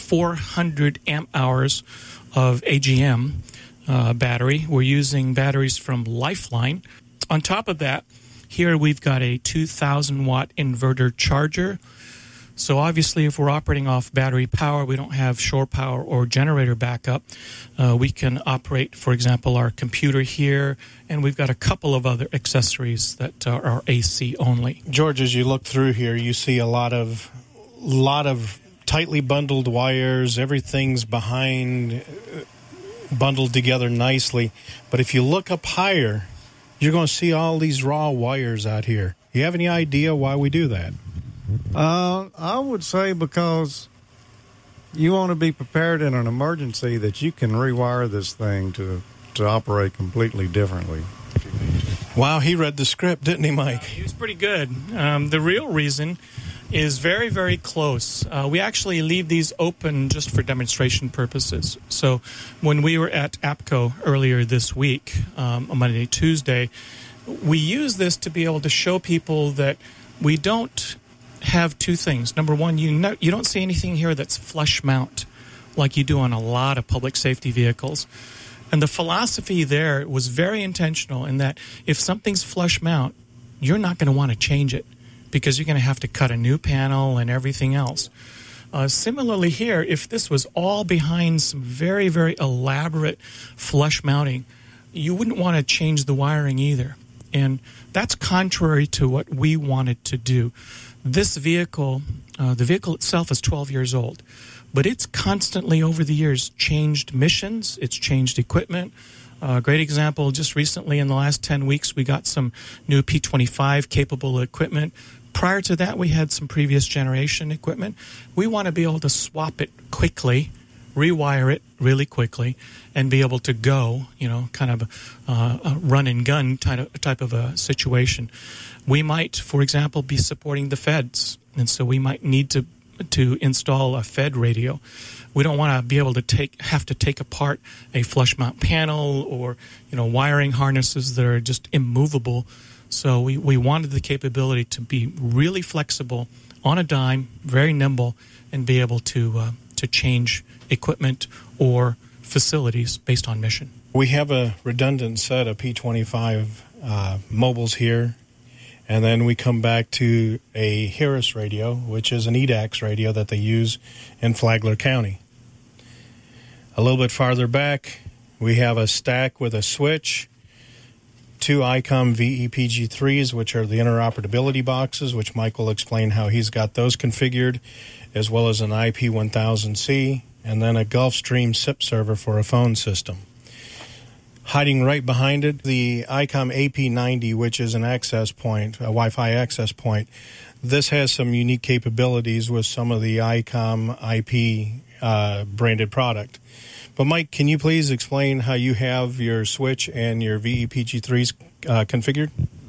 400 amp hours of AGM battery. We're using batteries from Lifeline. On top of that, here we've got a 2,000-watt inverter charger. So obviously, if we're operating off battery power, we don't have shore power or generator backup. We can operate, for example, our computer here, and we've got a couple of other accessories that are AC only. George, as you look through here, you see a lot of lot of tightly bundled wires. Everything's behind, bundled together nicely. But if you look up higher, you're going to see all these raw wires out here. You have any idea why we do that? I would say because you want to be prepared in an emergency that you can rewire this thing to operate completely differently. Wow, he read the script, didn't he, Mike? He was pretty good. The real reason is very, very close. We actually leave these open just for demonstration purposes. So when we were at APCO earlier this week, on Monday, Tuesday, we use this to be able to show people that we don't have two things. Number one, you don't see anything here that's flush mount like you do on a lot of public safety vehicles. And the philosophy there was very intentional in that if something's flush mount, you're not going to want to change it because you're going to have to cut a new panel and everything else. Similarly here, if this was all behind some very, very elaborate flush mounting, you wouldn't want to change the wiring either. And that's contrary to what we wanted to do. This vehicle, the vehicle itself is 12 years old. But it's constantly, over the years, changed missions. It's changed equipment. A great example, just recently in the last 10 weeks, we got some new P25 capable equipment. Prior to that, we had some previous generation equipment. We want to be able to swap it quickly, rewire it really quickly, and be able to go, kind of a run and gun type of a situation. We might, for example, be supporting the feds, and so we might need to install a Fed radio. We don't want to be able to have to take apart a flush mount panel or wiring harnesses that are just immovable. So we wanted the capability to be really flexible on a dime, very nimble, and be able to change equipment or facilities based on mission. We have a redundant set of P25 mobiles here. And then we come back to a Harris radio, which is an EDAX radio that they use in Flagler County. A little bit farther back, we have a stack with a switch, two ICOM VEPG3s, which are the interoperability boxes, which Mike will explain how he's got those configured, as well as an IP1000C, and then a Gulfstream SIP server for a phone system. Hiding right behind it, the ICOM AP90, which is an access point, a Wi-Fi access point. This has some unique capabilities with some of the ICOM IP branded product. But Mike, can you please explain how you have your switch and your VEPG3s configured?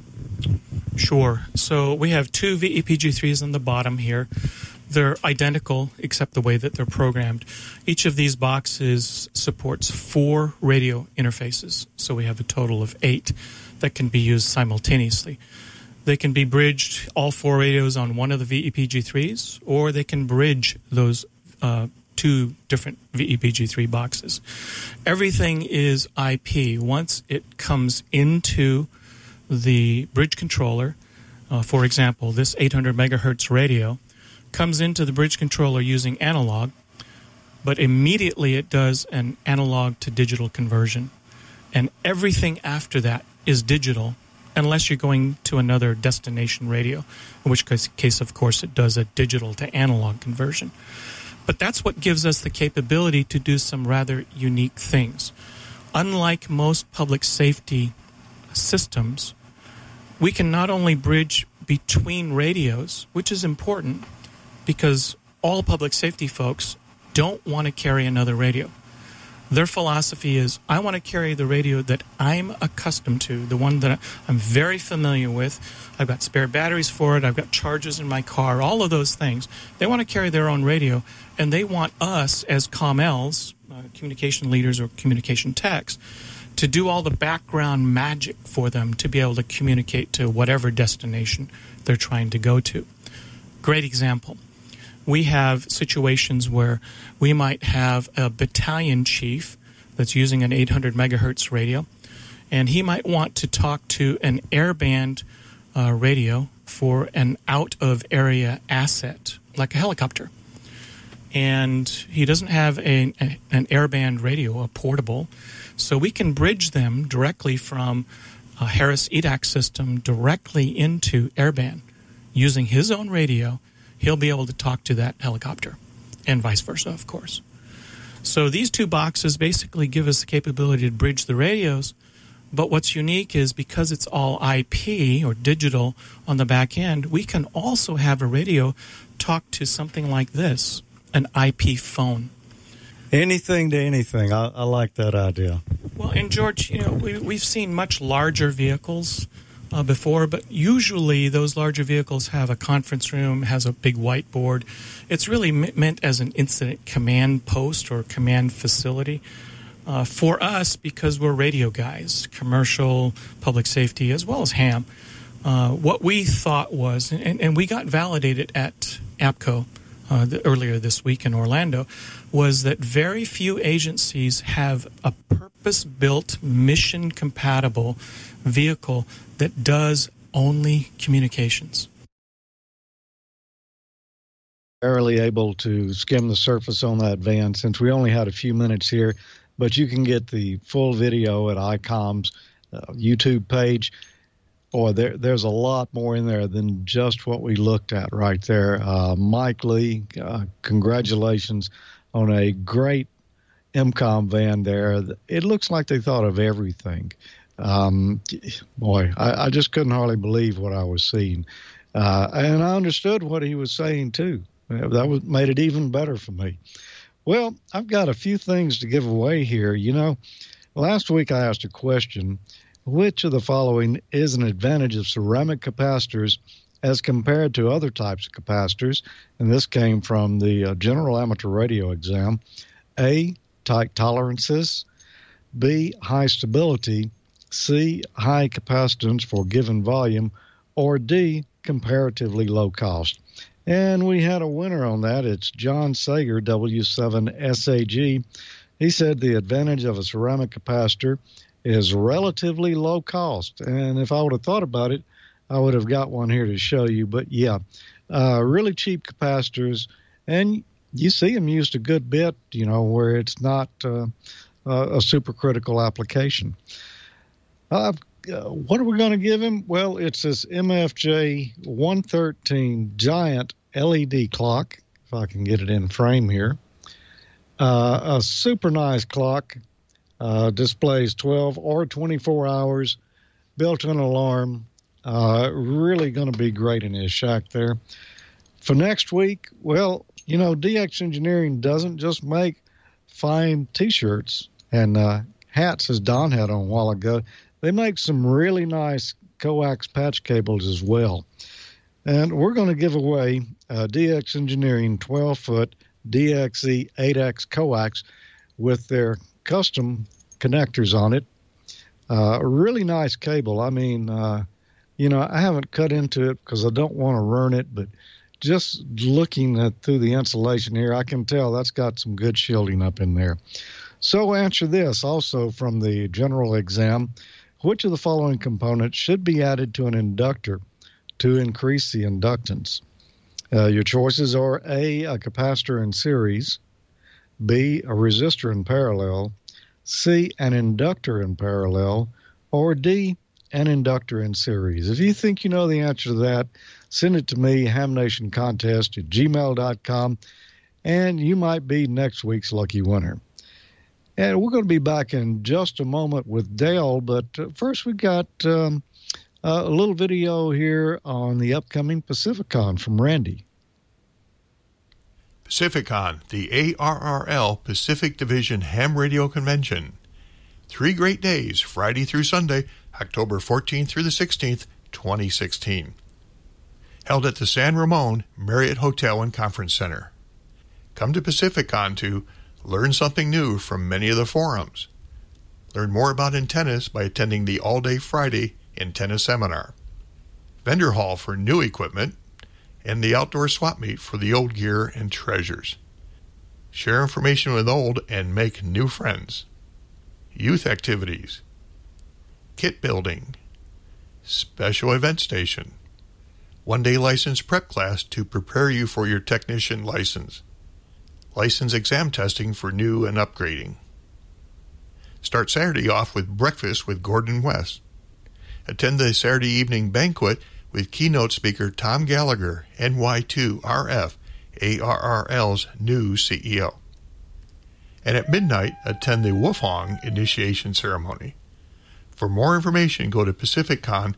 Sure. So we have two VEPG3s on the bottom here. They're identical except the way that they're programmed. Each of these boxes supports 4 radio interfaces. So we have a total of 8 that can be used simultaneously. They can be bridged, all 4 radios on one of the VEPG3s, or they can bridge those 2 different VEPG3 boxes. Everything is IP. Once it comes into the bridge controller, for example, this 800 megahertz radio comes into the bridge controller using analog, but immediately it does an analog to digital conversion. And everything after that is digital, unless you're going to another destination radio, in which case, of course, it does a digital to analog conversion. But that's what gives us the capability to do some rather unique things. Unlike most public safety systems, we can not only bridge between radios, which is important, because all public safety folks don't want to carry another radio. Their philosophy is, I want to carry the radio that I'm accustomed to, the one that I'm very familiar with. I've got spare batteries for it. I've got chargers in my car, all of those things. They want to carry their own radio, and they want us as COMLs, communication leaders or communication techs, to do all the background magic for them to be able to communicate to whatever destination they're trying to go to. Great example. We have situations where we might have a battalion chief that's using an 800 megahertz radio, and he might want to talk to an airband radio for an out-of-area asset, like a helicopter. And he doesn't have an airband radio, a portable, so we can bridge them directly from a Harris EDAX system directly into airband using his own radio he'll be able to talk to that helicopter, and vice versa, of course. So these two boxes basically give us the capability to bridge the radios, but what's unique is because it's all IP or digital on the back end, we can also have a radio talk to something like this, an IP phone. Anything to anything. I like that idea. Well, and George, we've seen much larger vehicles before, but usually those larger vehicles have a conference room, has a big whiteboard. It's really meant as an incident command post or command facility. For us, because we're radio guys, commercial, public safety, as well as ham, what we thought was, and we got validated at APCO earlier this week in Orlando, was that very few agencies have a purpose-built, mission-compatible vehicle that does only communications. Barely able to skim the surface on that van since we only had a few minutes here, but you can get the full video at ICOM's YouTube page. Boy, there's a lot more in there than just what we looked at right there. Mike Lee, congratulations on a great MCOM van there. It looks like they thought of everything. Boy, I just couldn't hardly believe what I was seeing. And I understood what he was saying, too. That made it even better for me. Well, I've got a few things to give away here. Last week I asked a question: which of the following is an advantage of ceramic capacitors as compared to other types of capacitors? And this came from the General Amateur Radio exam. A, tight tolerances. B, high stability. C, high capacitance for given volume. Or D, comparatively low cost. And we had a winner on that. It's John Sager, W7SAG. He said the advantage of a ceramic capacitor is relatively low cost. And if I would have thought about it, I would have got one here to show you. But yeah, really cheap capacitors. And you see them used a good bit, where it's not a supercritical application. What are we going to give him? Well, it's this MFJ 113 giant LED clock, if I can get it in frame here. A super nice clock. Displays 12 or 24 hours, built-in alarm. Really going to be great in his shack there. For next week, well, DX Engineering doesn't just make fine T-shirts and hats, as Don had on a while ago. They make some really nice coax patch cables as well. And we're going to give away DX Engineering 12-foot DXE 8X coax with their custom connectors on it. A really nice cable. I mean, I haven't cut into it because I don't want to ruin it, but just looking through the insulation here, I can tell that's got some good shielding up in there. So answer this also from the general exam: which of the following components should be added to an inductor to increase the inductance? Your choices are A, a capacitor in series, B, a resistor in parallel, C, an inductor in parallel, or D, an inductor in series. If you think you know the answer to that, send it to me, hamnationcontest@gmail.com, and you might be next week's lucky winner. And we're going to be back in just a moment with Dale, but first we got a little video here on the upcoming Pacificon from Randy. Pacificon, the ARRL Pacific Division Ham Radio Convention. 3 great days, Friday through Sunday, October 14th through the 16th, 2016. Held at the San Ramon Marriott Hotel and Conference Center. Come to Pacificon to learn something new from many of the forums. Learn more about antennas by attending the all-day Friday antenna seminar. Vendor hall for new equipment, and the outdoor swap meet for the old gear and treasures. Share information with old and make new friends. Youth activities. Kit building. Special event station. One-day license prep class to prepare you for your technician license. License exam testing for new and upgrading. Start Saturday off with breakfast with Gordon West. Attend the Saturday evening banquet with keynote speaker Tom Gallagher, NY2RF, ARRL's new CEO. And at midnight, attend the Wufong initiation ceremony. For more information, go to pacificcon.org.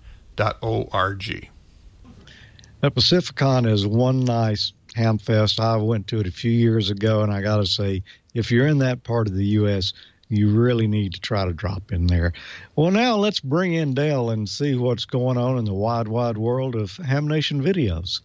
Now, Pacificon is one nice ham fest. I went to it a few years ago, and I got to say, if you're in that part of the U.S., you really need to try to drop in there. Well, now let's bring in Dale and see what's going on in the wide, wide world of Ham Nation videos.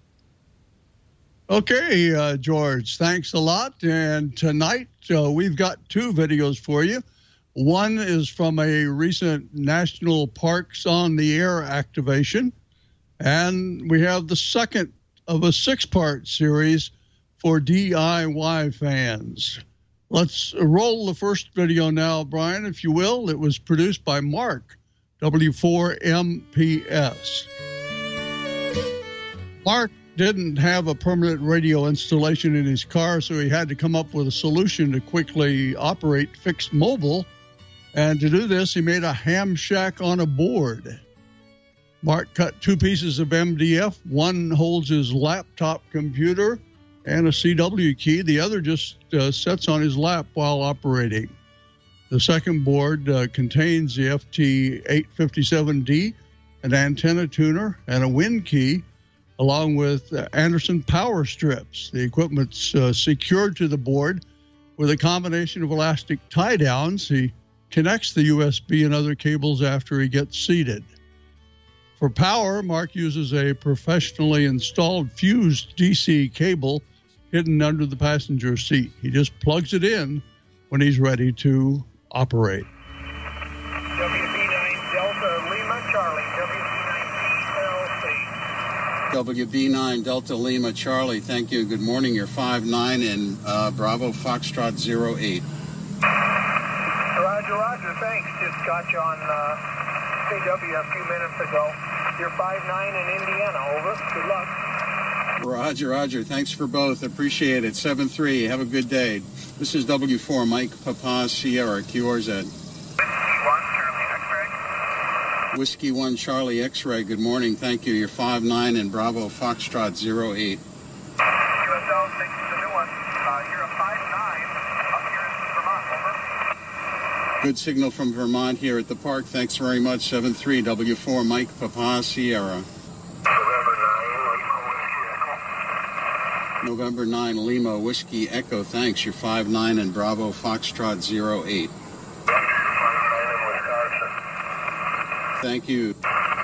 Okay, George, thanks a lot. And tonight we've got two videos for you. One is from a recent National Parks on the Air activation. And we have the second of a 6-part series for DIY fans. Let's roll the first video now, Brian, if you will. It was produced by Mark, W4MPS. Mark didn't have a permanent radio installation in his car, so he had to come up with a solution to quickly operate fixed mobile. And to do this, he made a ham shack on a board. Mark cut 2 pieces of MDF. One holds his laptop computer and a CW key. The other just sits on his lap while operating. The second board contains the FT857D, an antenna tuner, and a wind key, along with Anderson power strips. The equipment's secured to the board with a combination of elastic tie-downs. He connects the USB and other cables after he gets seated. For power, Mark uses a professionally installed fused DC cable hidden under the passenger seat. He just plugs it in when he's ready to operate. WB9 Delta Lima Charlie, WB9 Delta Lima Charlie, thank you. Good morning. You're 5-9 and Bravo Foxtrot 08. Roger, thanks. Just got you on CW a few minutes ago. You're 5-9 in Indiana, over. Good luck. Roger. Thanks for both. Appreciate it. 7-3. Have a good day. This is W4 Mike Papa Sierra QRZ. Whiskey 1 Charlie X-Ray. Good morning. Thank you. You're 5-9 and Bravo Foxtrot 08. QSL, thanks for the new one. You're a 5-9 up here in Vermont, over. Good signal from Vermont here at the park. Thanks very much. 7-3 W4 Mike Papa Sierra. November 9 Lima Whiskey Echo. Thanks. You're 5-9 and Bravo Foxtrot 08. Thank you.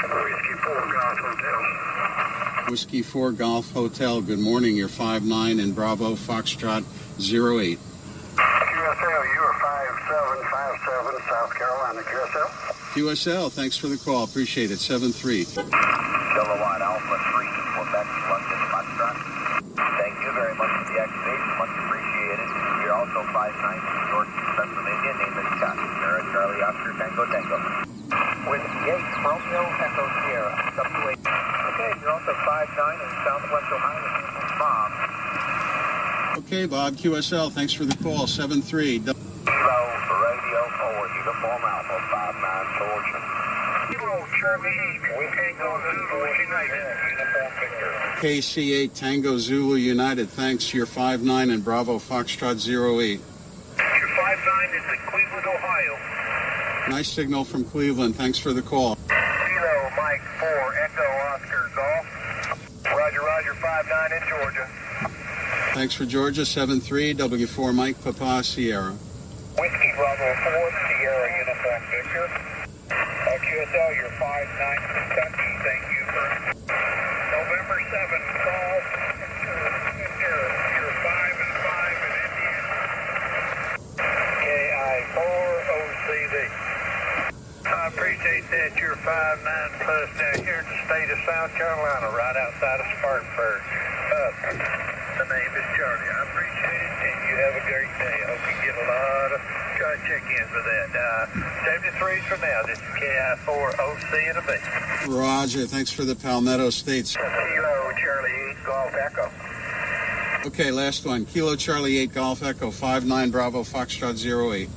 Whiskey 4 Golf Hotel. Good morning. You're 5-9 and Bravo Foxtrot 08. QSL, you are 5757 South Carolina. QSL? QSL, thanks for the call. Appreciate it. 7-3. Kilowatt Alpha 3, Quebec, London, Foxtrot. Thank you very much for the activation. Much appreciated. You're also 5-9 from York, Pennsylvania. Name is Scott. Sierra, Charlie, Oscar, Tango. With Yates, Romeo, Echo, Sierra, W8. Okay, you're also 5-9 in Southwest Ohio. Bob. Okay, Bob. QSL, thanks for the call. 7-3. Kilo, radio, forward, uniform Alpha, 5-9, Georgia. Kilo, Charlie, we can't go Zulu United, uniform Victor. KC8 Tango Zulu United. Thanks. You're 5-9 and Bravo Foxtrot 08. You're 5-9 is in Cleveland, Ohio. Nice signal from Cleveland. Thanks for the call. Kilo, Mike 4, Echo, Oscar, Golf. Roger, 5-9 in Georgia. Thanks for Georgia. 7-3 W4 Mike Papa Sierra. Whiskey Bravo 4, Sierra Uniform Victor. QSL, you're 5-9 Kentucky. Thank you for November 7 call. You're 5-5 in Indiana. KI4OCV. I appreciate that. You're 5-9 plus down here in the state of South Carolina, right outside of Spartanburg. The name is Charlie. I appreciate it, and you have a great day. I hope you get a lot of check-ins with that. 73s for now. This is KI4OC and a B. Roger. Thanks for the Palmetto States. Kilo Charlie 8 Golf Echo. Okay, last one. Kilo Charlie 8 Golf Echo. 5-9 Bravo Foxtrot 08.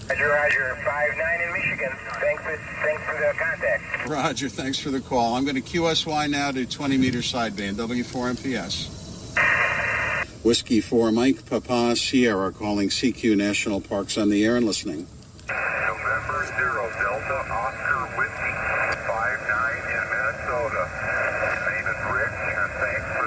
Roger. 5-9 in Michigan. Thanks for the contact. Roger, thanks for the call. I'm going to QSY now to 20-meter sideband, W4 MPS. Whiskey 4, Mike Papa Sierra calling CQ National Parks on the air and listening. November 0 Delta Oscar Whiskey 5-9 in Minnesota. Name is Rick, and thanks for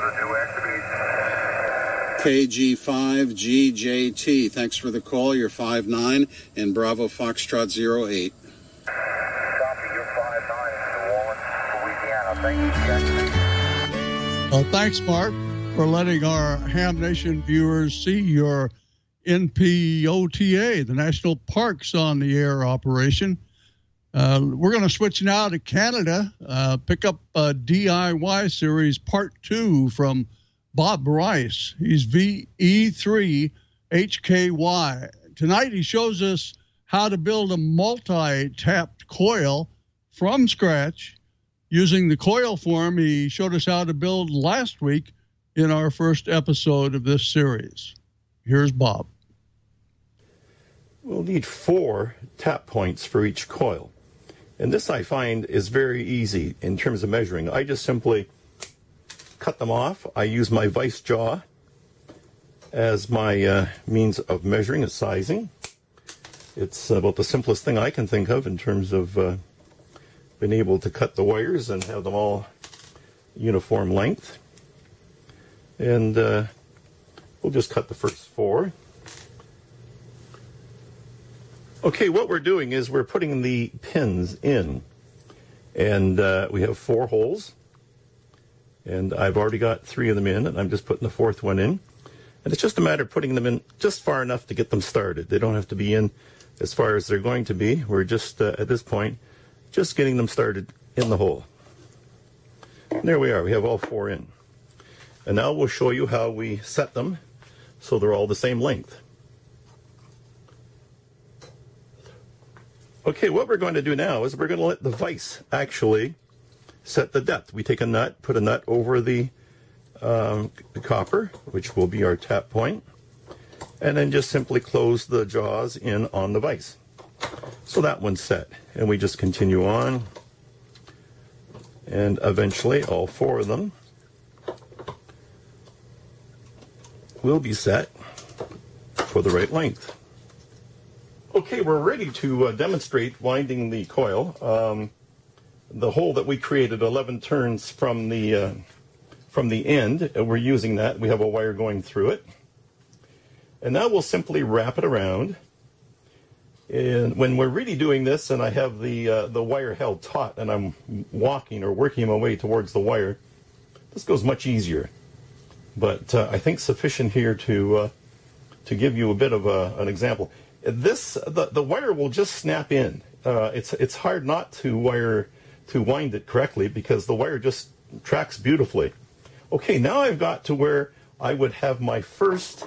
the new activation. KG5GJT, thanks for the call. You're 5-9 and Bravo Foxtrot 08. Copy, you're 5-9 in New Orleans, Louisiana. Thank you. Well, thanks, Mark, for letting our Ham Nation viewers see your NPOTA, the National Parks on the Air operation. We're going to switch now to Canada, pick up a DIY series part 2 from Bob Rice. He's VE3HKY. Tonight he shows us how to build a multi-tapped coil from scratch using the coil form he showed us how to build last week in our first episode of this series. Here's Bob. We'll need 4 tap points for each coil. And this I find is very easy in terms of measuring. I just simply cut them off. I use my vice jaw as my means of measuring and sizing. It's about the simplest thing I can think of in terms of being able to cut the wires and have them all uniform length. And we'll just cut the first 4. Okay, what we're doing is we're putting the pins in. And we have 4 holes. And I've already got 3 of them in, and I'm just putting the 4th one in. And it's just a matter of putting them in just far enough to get them started. They don't have to be in as far as they're going to be. We're just, at this point, just getting them started in the hole. And there we are. We have all 4 in. And now we'll show you how we set them so they're all the same length. Okay, what we're going to do now is we're going to let the vise actually set the depth. We take a nut, put a nut over the copper, which will be our tap point, and then just simply close the jaws in on the vise. So that one's set, and we just continue on, and eventually all 4 of them will be set for the right length. Okay, we're ready to demonstrate winding the coil. The hole that we created, 11 turns from the end, we're using that. We have a wire going through it. And now we'll simply wrap it around. And when we're really doing this, and I have the wire held taut, and I'm walking or working my way towards the wire, this goes much easier. But I think sufficient here to give you a bit of an example. The wire will just snap in. It's hard not to wind it correctly because the wire just tracks beautifully. Okay, now I've got to where I would have my first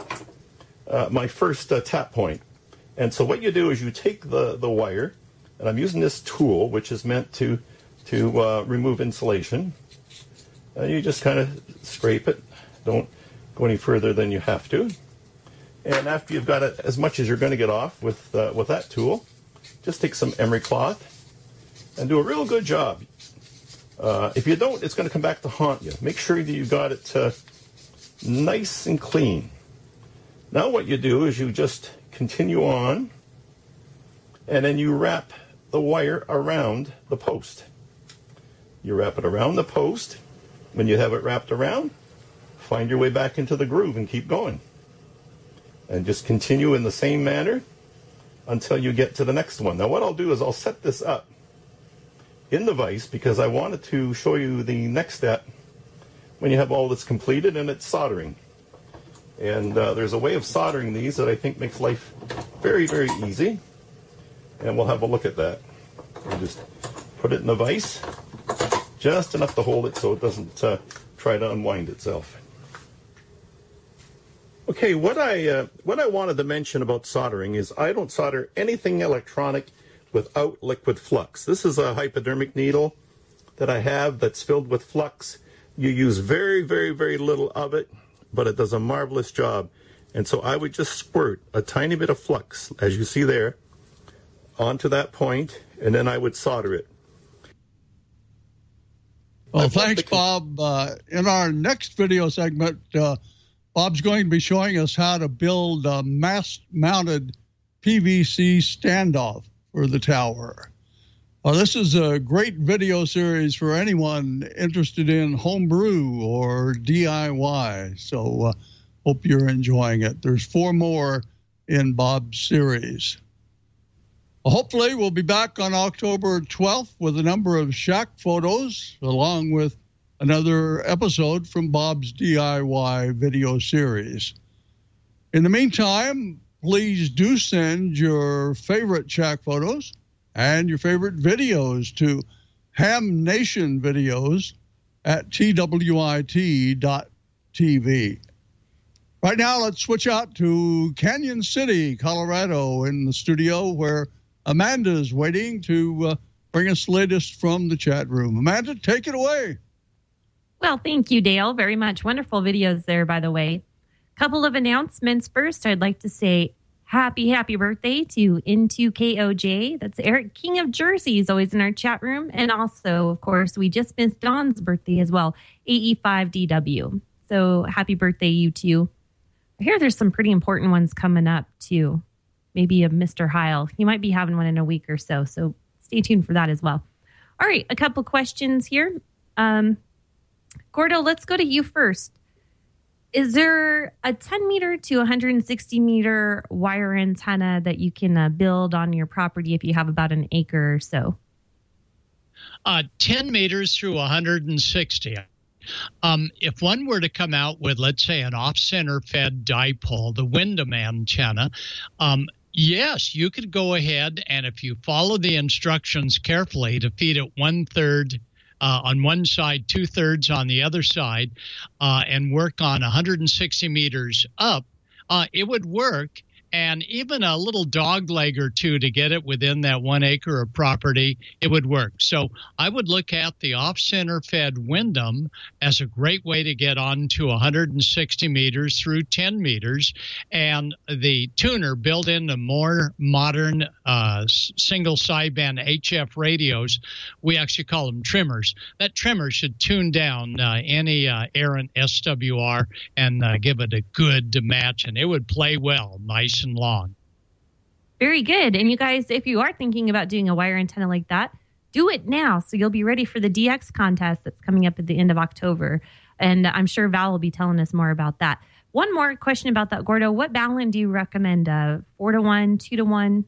tap point. And so what you do is you take the wire, and I'm using this tool, which is meant to remove insulation. And you just kind of scrape it. Don't go any further than you have to. And after you've got it as much as you're going to get off with that tool, just take some emery cloth and do a real good job. If you don't, it's going to come back to haunt you. Make sure that you've got it nice and clean. Now what you do is you just continue on, and then you wrap the wire around the post. You wrap it around the post. When you have it wrapped around, find your way back into the groove and keep going. And just continue in the same manner until you get to the next one. Now what I'll do is I'll set this up in the vise because I wanted to show you the next step when you have all this completed, and it's soldering. And there's a way of soldering these that I think makes life very, very easy. And we'll have a look at that. You just put it in the vise, just enough to hold it so it doesn't try to unwind itself. Okay, what I wanted to mention about soldering is I don't solder anything electronic without liquid flux. This is a hypodermic needle that I have that's filled with flux. You use very, very, very little of it, but it does a marvelous job. And so I would just squirt a tiny bit of flux, as you see there, onto that point, and then I would solder it. Well, thanks, Bob. In our next video segment, Bob's going to be showing us how to build a mast-mounted PVC standoff for the tower. This is a great video series for anyone interested in homebrew or DIY, so hope you're enjoying it. There's 4 more in Bob's series. Hopefully, we'll be back on October 12th with a number of shack photos, along with another episode from Bob's DIY video series. In the meantime, please do send your favorite shack photos and your favorite videos to Ham Nation Videos at twit.tv. Right now, let's switch out to Canyon City, Colorado, in the studio where Amanda's waiting to bring us the latest from the chat room. Amanda, take it away. Well, thank you, Dale, very much. Wonderful videos there, by the way. Couple of announcements. First, I'd like to say happy birthday to N2KOJ. That's Eric King of Jersey. He's always in our chat room. And also, of course, we just missed Don's birthday as well, AE5DW. So happy birthday, you two. I hear there's some pretty important ones coming up, too. Maybe a Mr. Heil. He might be having one in a week or so. So stay tuned for that as well. All right, a couple questions here. Gordo, let's go to you first. Is there a 10 meter to 160 meter wire antenna that you can build on your property if you have about an acre or so? 10 meters through 160. If one were to come out with, let's say, an off-center fed dipole, the Wyndham antenna, yes, you could go ahead and if you follow the instructions carefully to feed it 1/3 on one side, 2/3 on the other side, and work on 160 meters up, it would work. And even a little dog leg or two to get it within that 1 acre of property, it would work. So I would look at the off-center fed Wyndham as a great way to get on to 160 meters through 10 meters. And the tuner built into more modern single sideband HF radios, we actually call them trimmers. That trimmer should tune down any errant SWR and give it a good match, and it would play well, nice and long. Very good. And you guys, if you are thinking about doing a wire antenna like that, do it now. So you'll be ready for the DX contest that's coming up at the end of October. And I'm sure Val will be telling us more about that. One more question about that, Gordo. What balun do you recommend? 4-to-1, 2-to-1?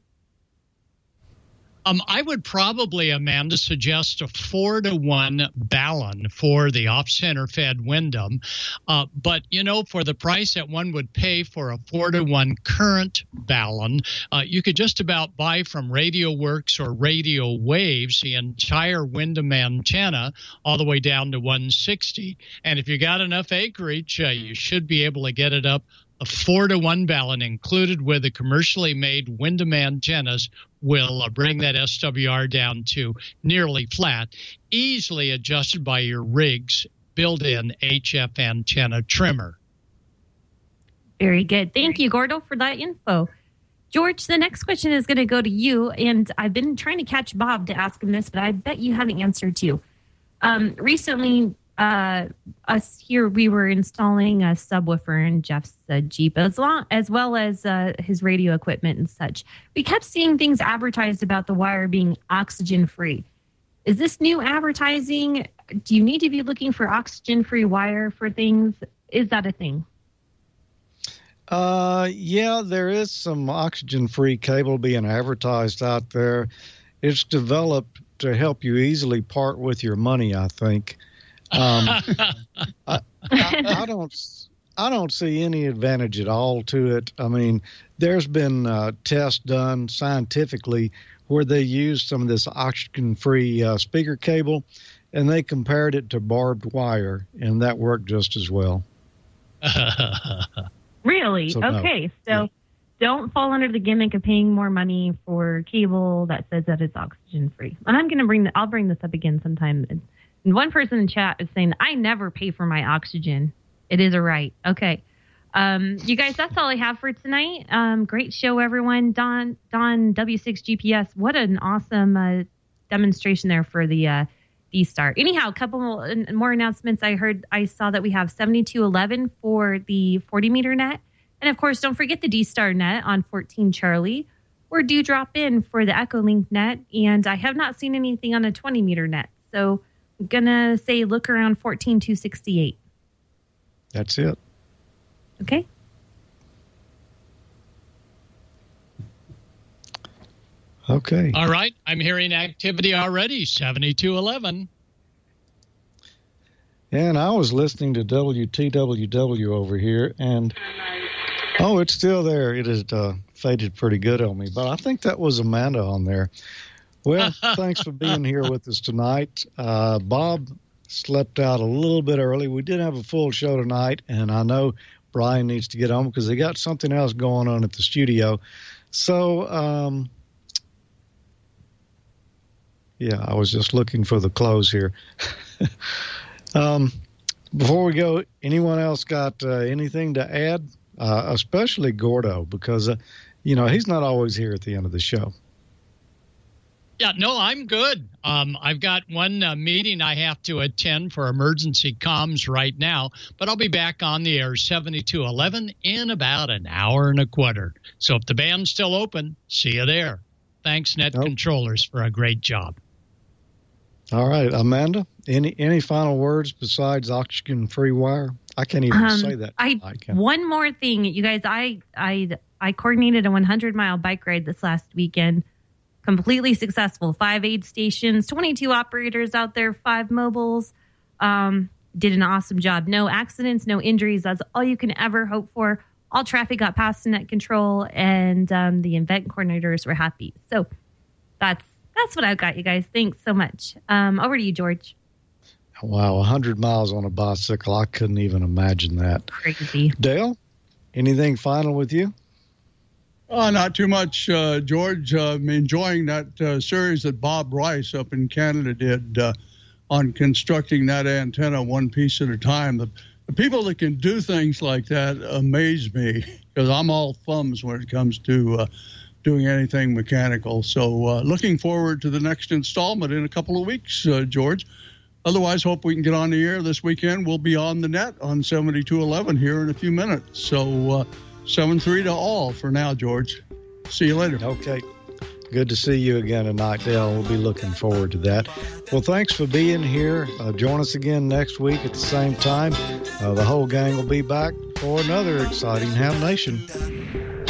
I would probably, Amanda, suggest a 4-to-1 balun for the off-center fed Wyndham. But, you know, for the price that one would pay for a 4-to-1 current balun, you could just about buy from Radio Works or Radio Waves the entire Wyndham antenna all the way down to 160. And if you got enough acreage, you should be able to get it up. A 4-to-1 balun included with the commercially made Wyndham antennas will bring that SWR down to nearly flat, easily adjusted by your rig's built-in HF antenna trimmer. Very good. Thank you, Gordo, for that info. George, the next question is going to go to you, and I've been trying to catch Bob to ask him this, but I bet you haven't answered too. Recently, us here, we were installing a subwoofer in Jeff's Jeep, as well as his radio equipment and such. We kept seeing things advertised about the wire being oxygen-free. Is this new advertising? Do you need to be looking for oxygen-free wire for things? Is that a thing? Yeah, there is some oxygen-free cable being advertised out there. It's developed to help you easily part with your money, I think. I don't see any advantage at all to it. I mean, there's been tests done scientifically where they used some of this oxygen-free speaker cable, and they compared it to barbed wire, and that worked just as well. Really? So, okay, no. So don't fall under the gimmick of paying more money for cable that says that it's oxygen-free. And I'll bring this up again sometime. And one person in chat is saying, I never pay for my oxygen. It is a right. Okay. You guys, that's all I have for tonight. Great show, everyone. Don W6 GPS. What an awesome demonstration there for the D-Star. Anyhow, a couple more announcements. I saw that we have 7211 for the 40-meter net. And, of course, don't forget the D-Star net on 14 Charlie. Or do drop in for the Echolink net. And I have not seen anything on a 20-meter net. So I'm going to say look around 14,268. That's it. Okay. Okay. All right. I'm hearing activity already, 7211. And I was listening to WTWW over here, and it's still there. It has faded pretty good on me, but I think that was Amanda on there. Well, thanks for being here with us tonight. Bob slept out a little bit early. We did have a full show tonight, and I know Brian needs to get on because they got something else going on at the studio. So, I was just looking for the close here. Before we go, anyone else got anything to add? Especially Gordo, because, he's not always here at the end of the show. Yeah, no, I'm good. I've got one meeting I have to attend for emergency comms right now, but I'll be back on the air 7211 in about an hour and a quarter. So if the band's still open, see you there. Thanks, Net Controllers, for a great job. All right, Amanda, any final words besides oxygen-free wire? I can't even say that. One more thing, you guys. I coordinated a 100-mile bike ride this last weekend. Completely successful. 5 aid stations, 22 operators out there, 5 mobiles. Did an awesome job. No accidents, no injuries. That's all you can ever hope for. All traffic got past the net control, and the event coordinators were happy. So that's what I've got, you guys. Thanks so much. Over to you, George. Wow, 100 miles on a bicycle. I couldn't even imagine that. Crazy. Dale, anything final with you? Not too much, George. I'm enjoying that series that Bob Rice up in Canada did on constructing that antenna one piece at a time. The people that can do things like that amaze me because I'm all thumbs when it comes to doing anything mechanical. So looking forward to the next installment in a couple of weeks, George. Otherwise, hope we can get on the air this weekend. We'll be on the net on 7211 here in a few minutes. So 7-3 to all for now, George. See you later. Okay. Good to see you again tonight, Dale. We'll be looking forward to that. Well, thanks for being here. Join us again next week at the same time. The whole gang will be back for another exciting Ham Nation.